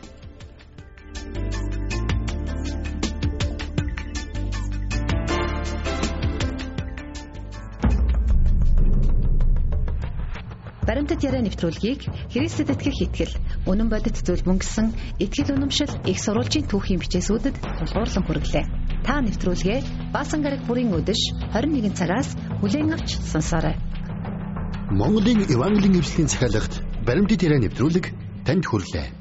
Баримтат яриа нэвтрүүлгийг Христэд итгэх итгэл, үнэн бодит зүйл мөнгөсөн итгэл үнэмшил их сурвалжийн түүхийн бичээсүүдэд тулгуурлан хүргэлээ. Та нэвтрүүлгээ Баасан гараг бүрийн өдөш 21 цагаас хүлээн авч сонсоорой. Монголын Евангелийн эвслийн захиалгад баримтат яриа нэвтрүүлэг танд хүрлээ.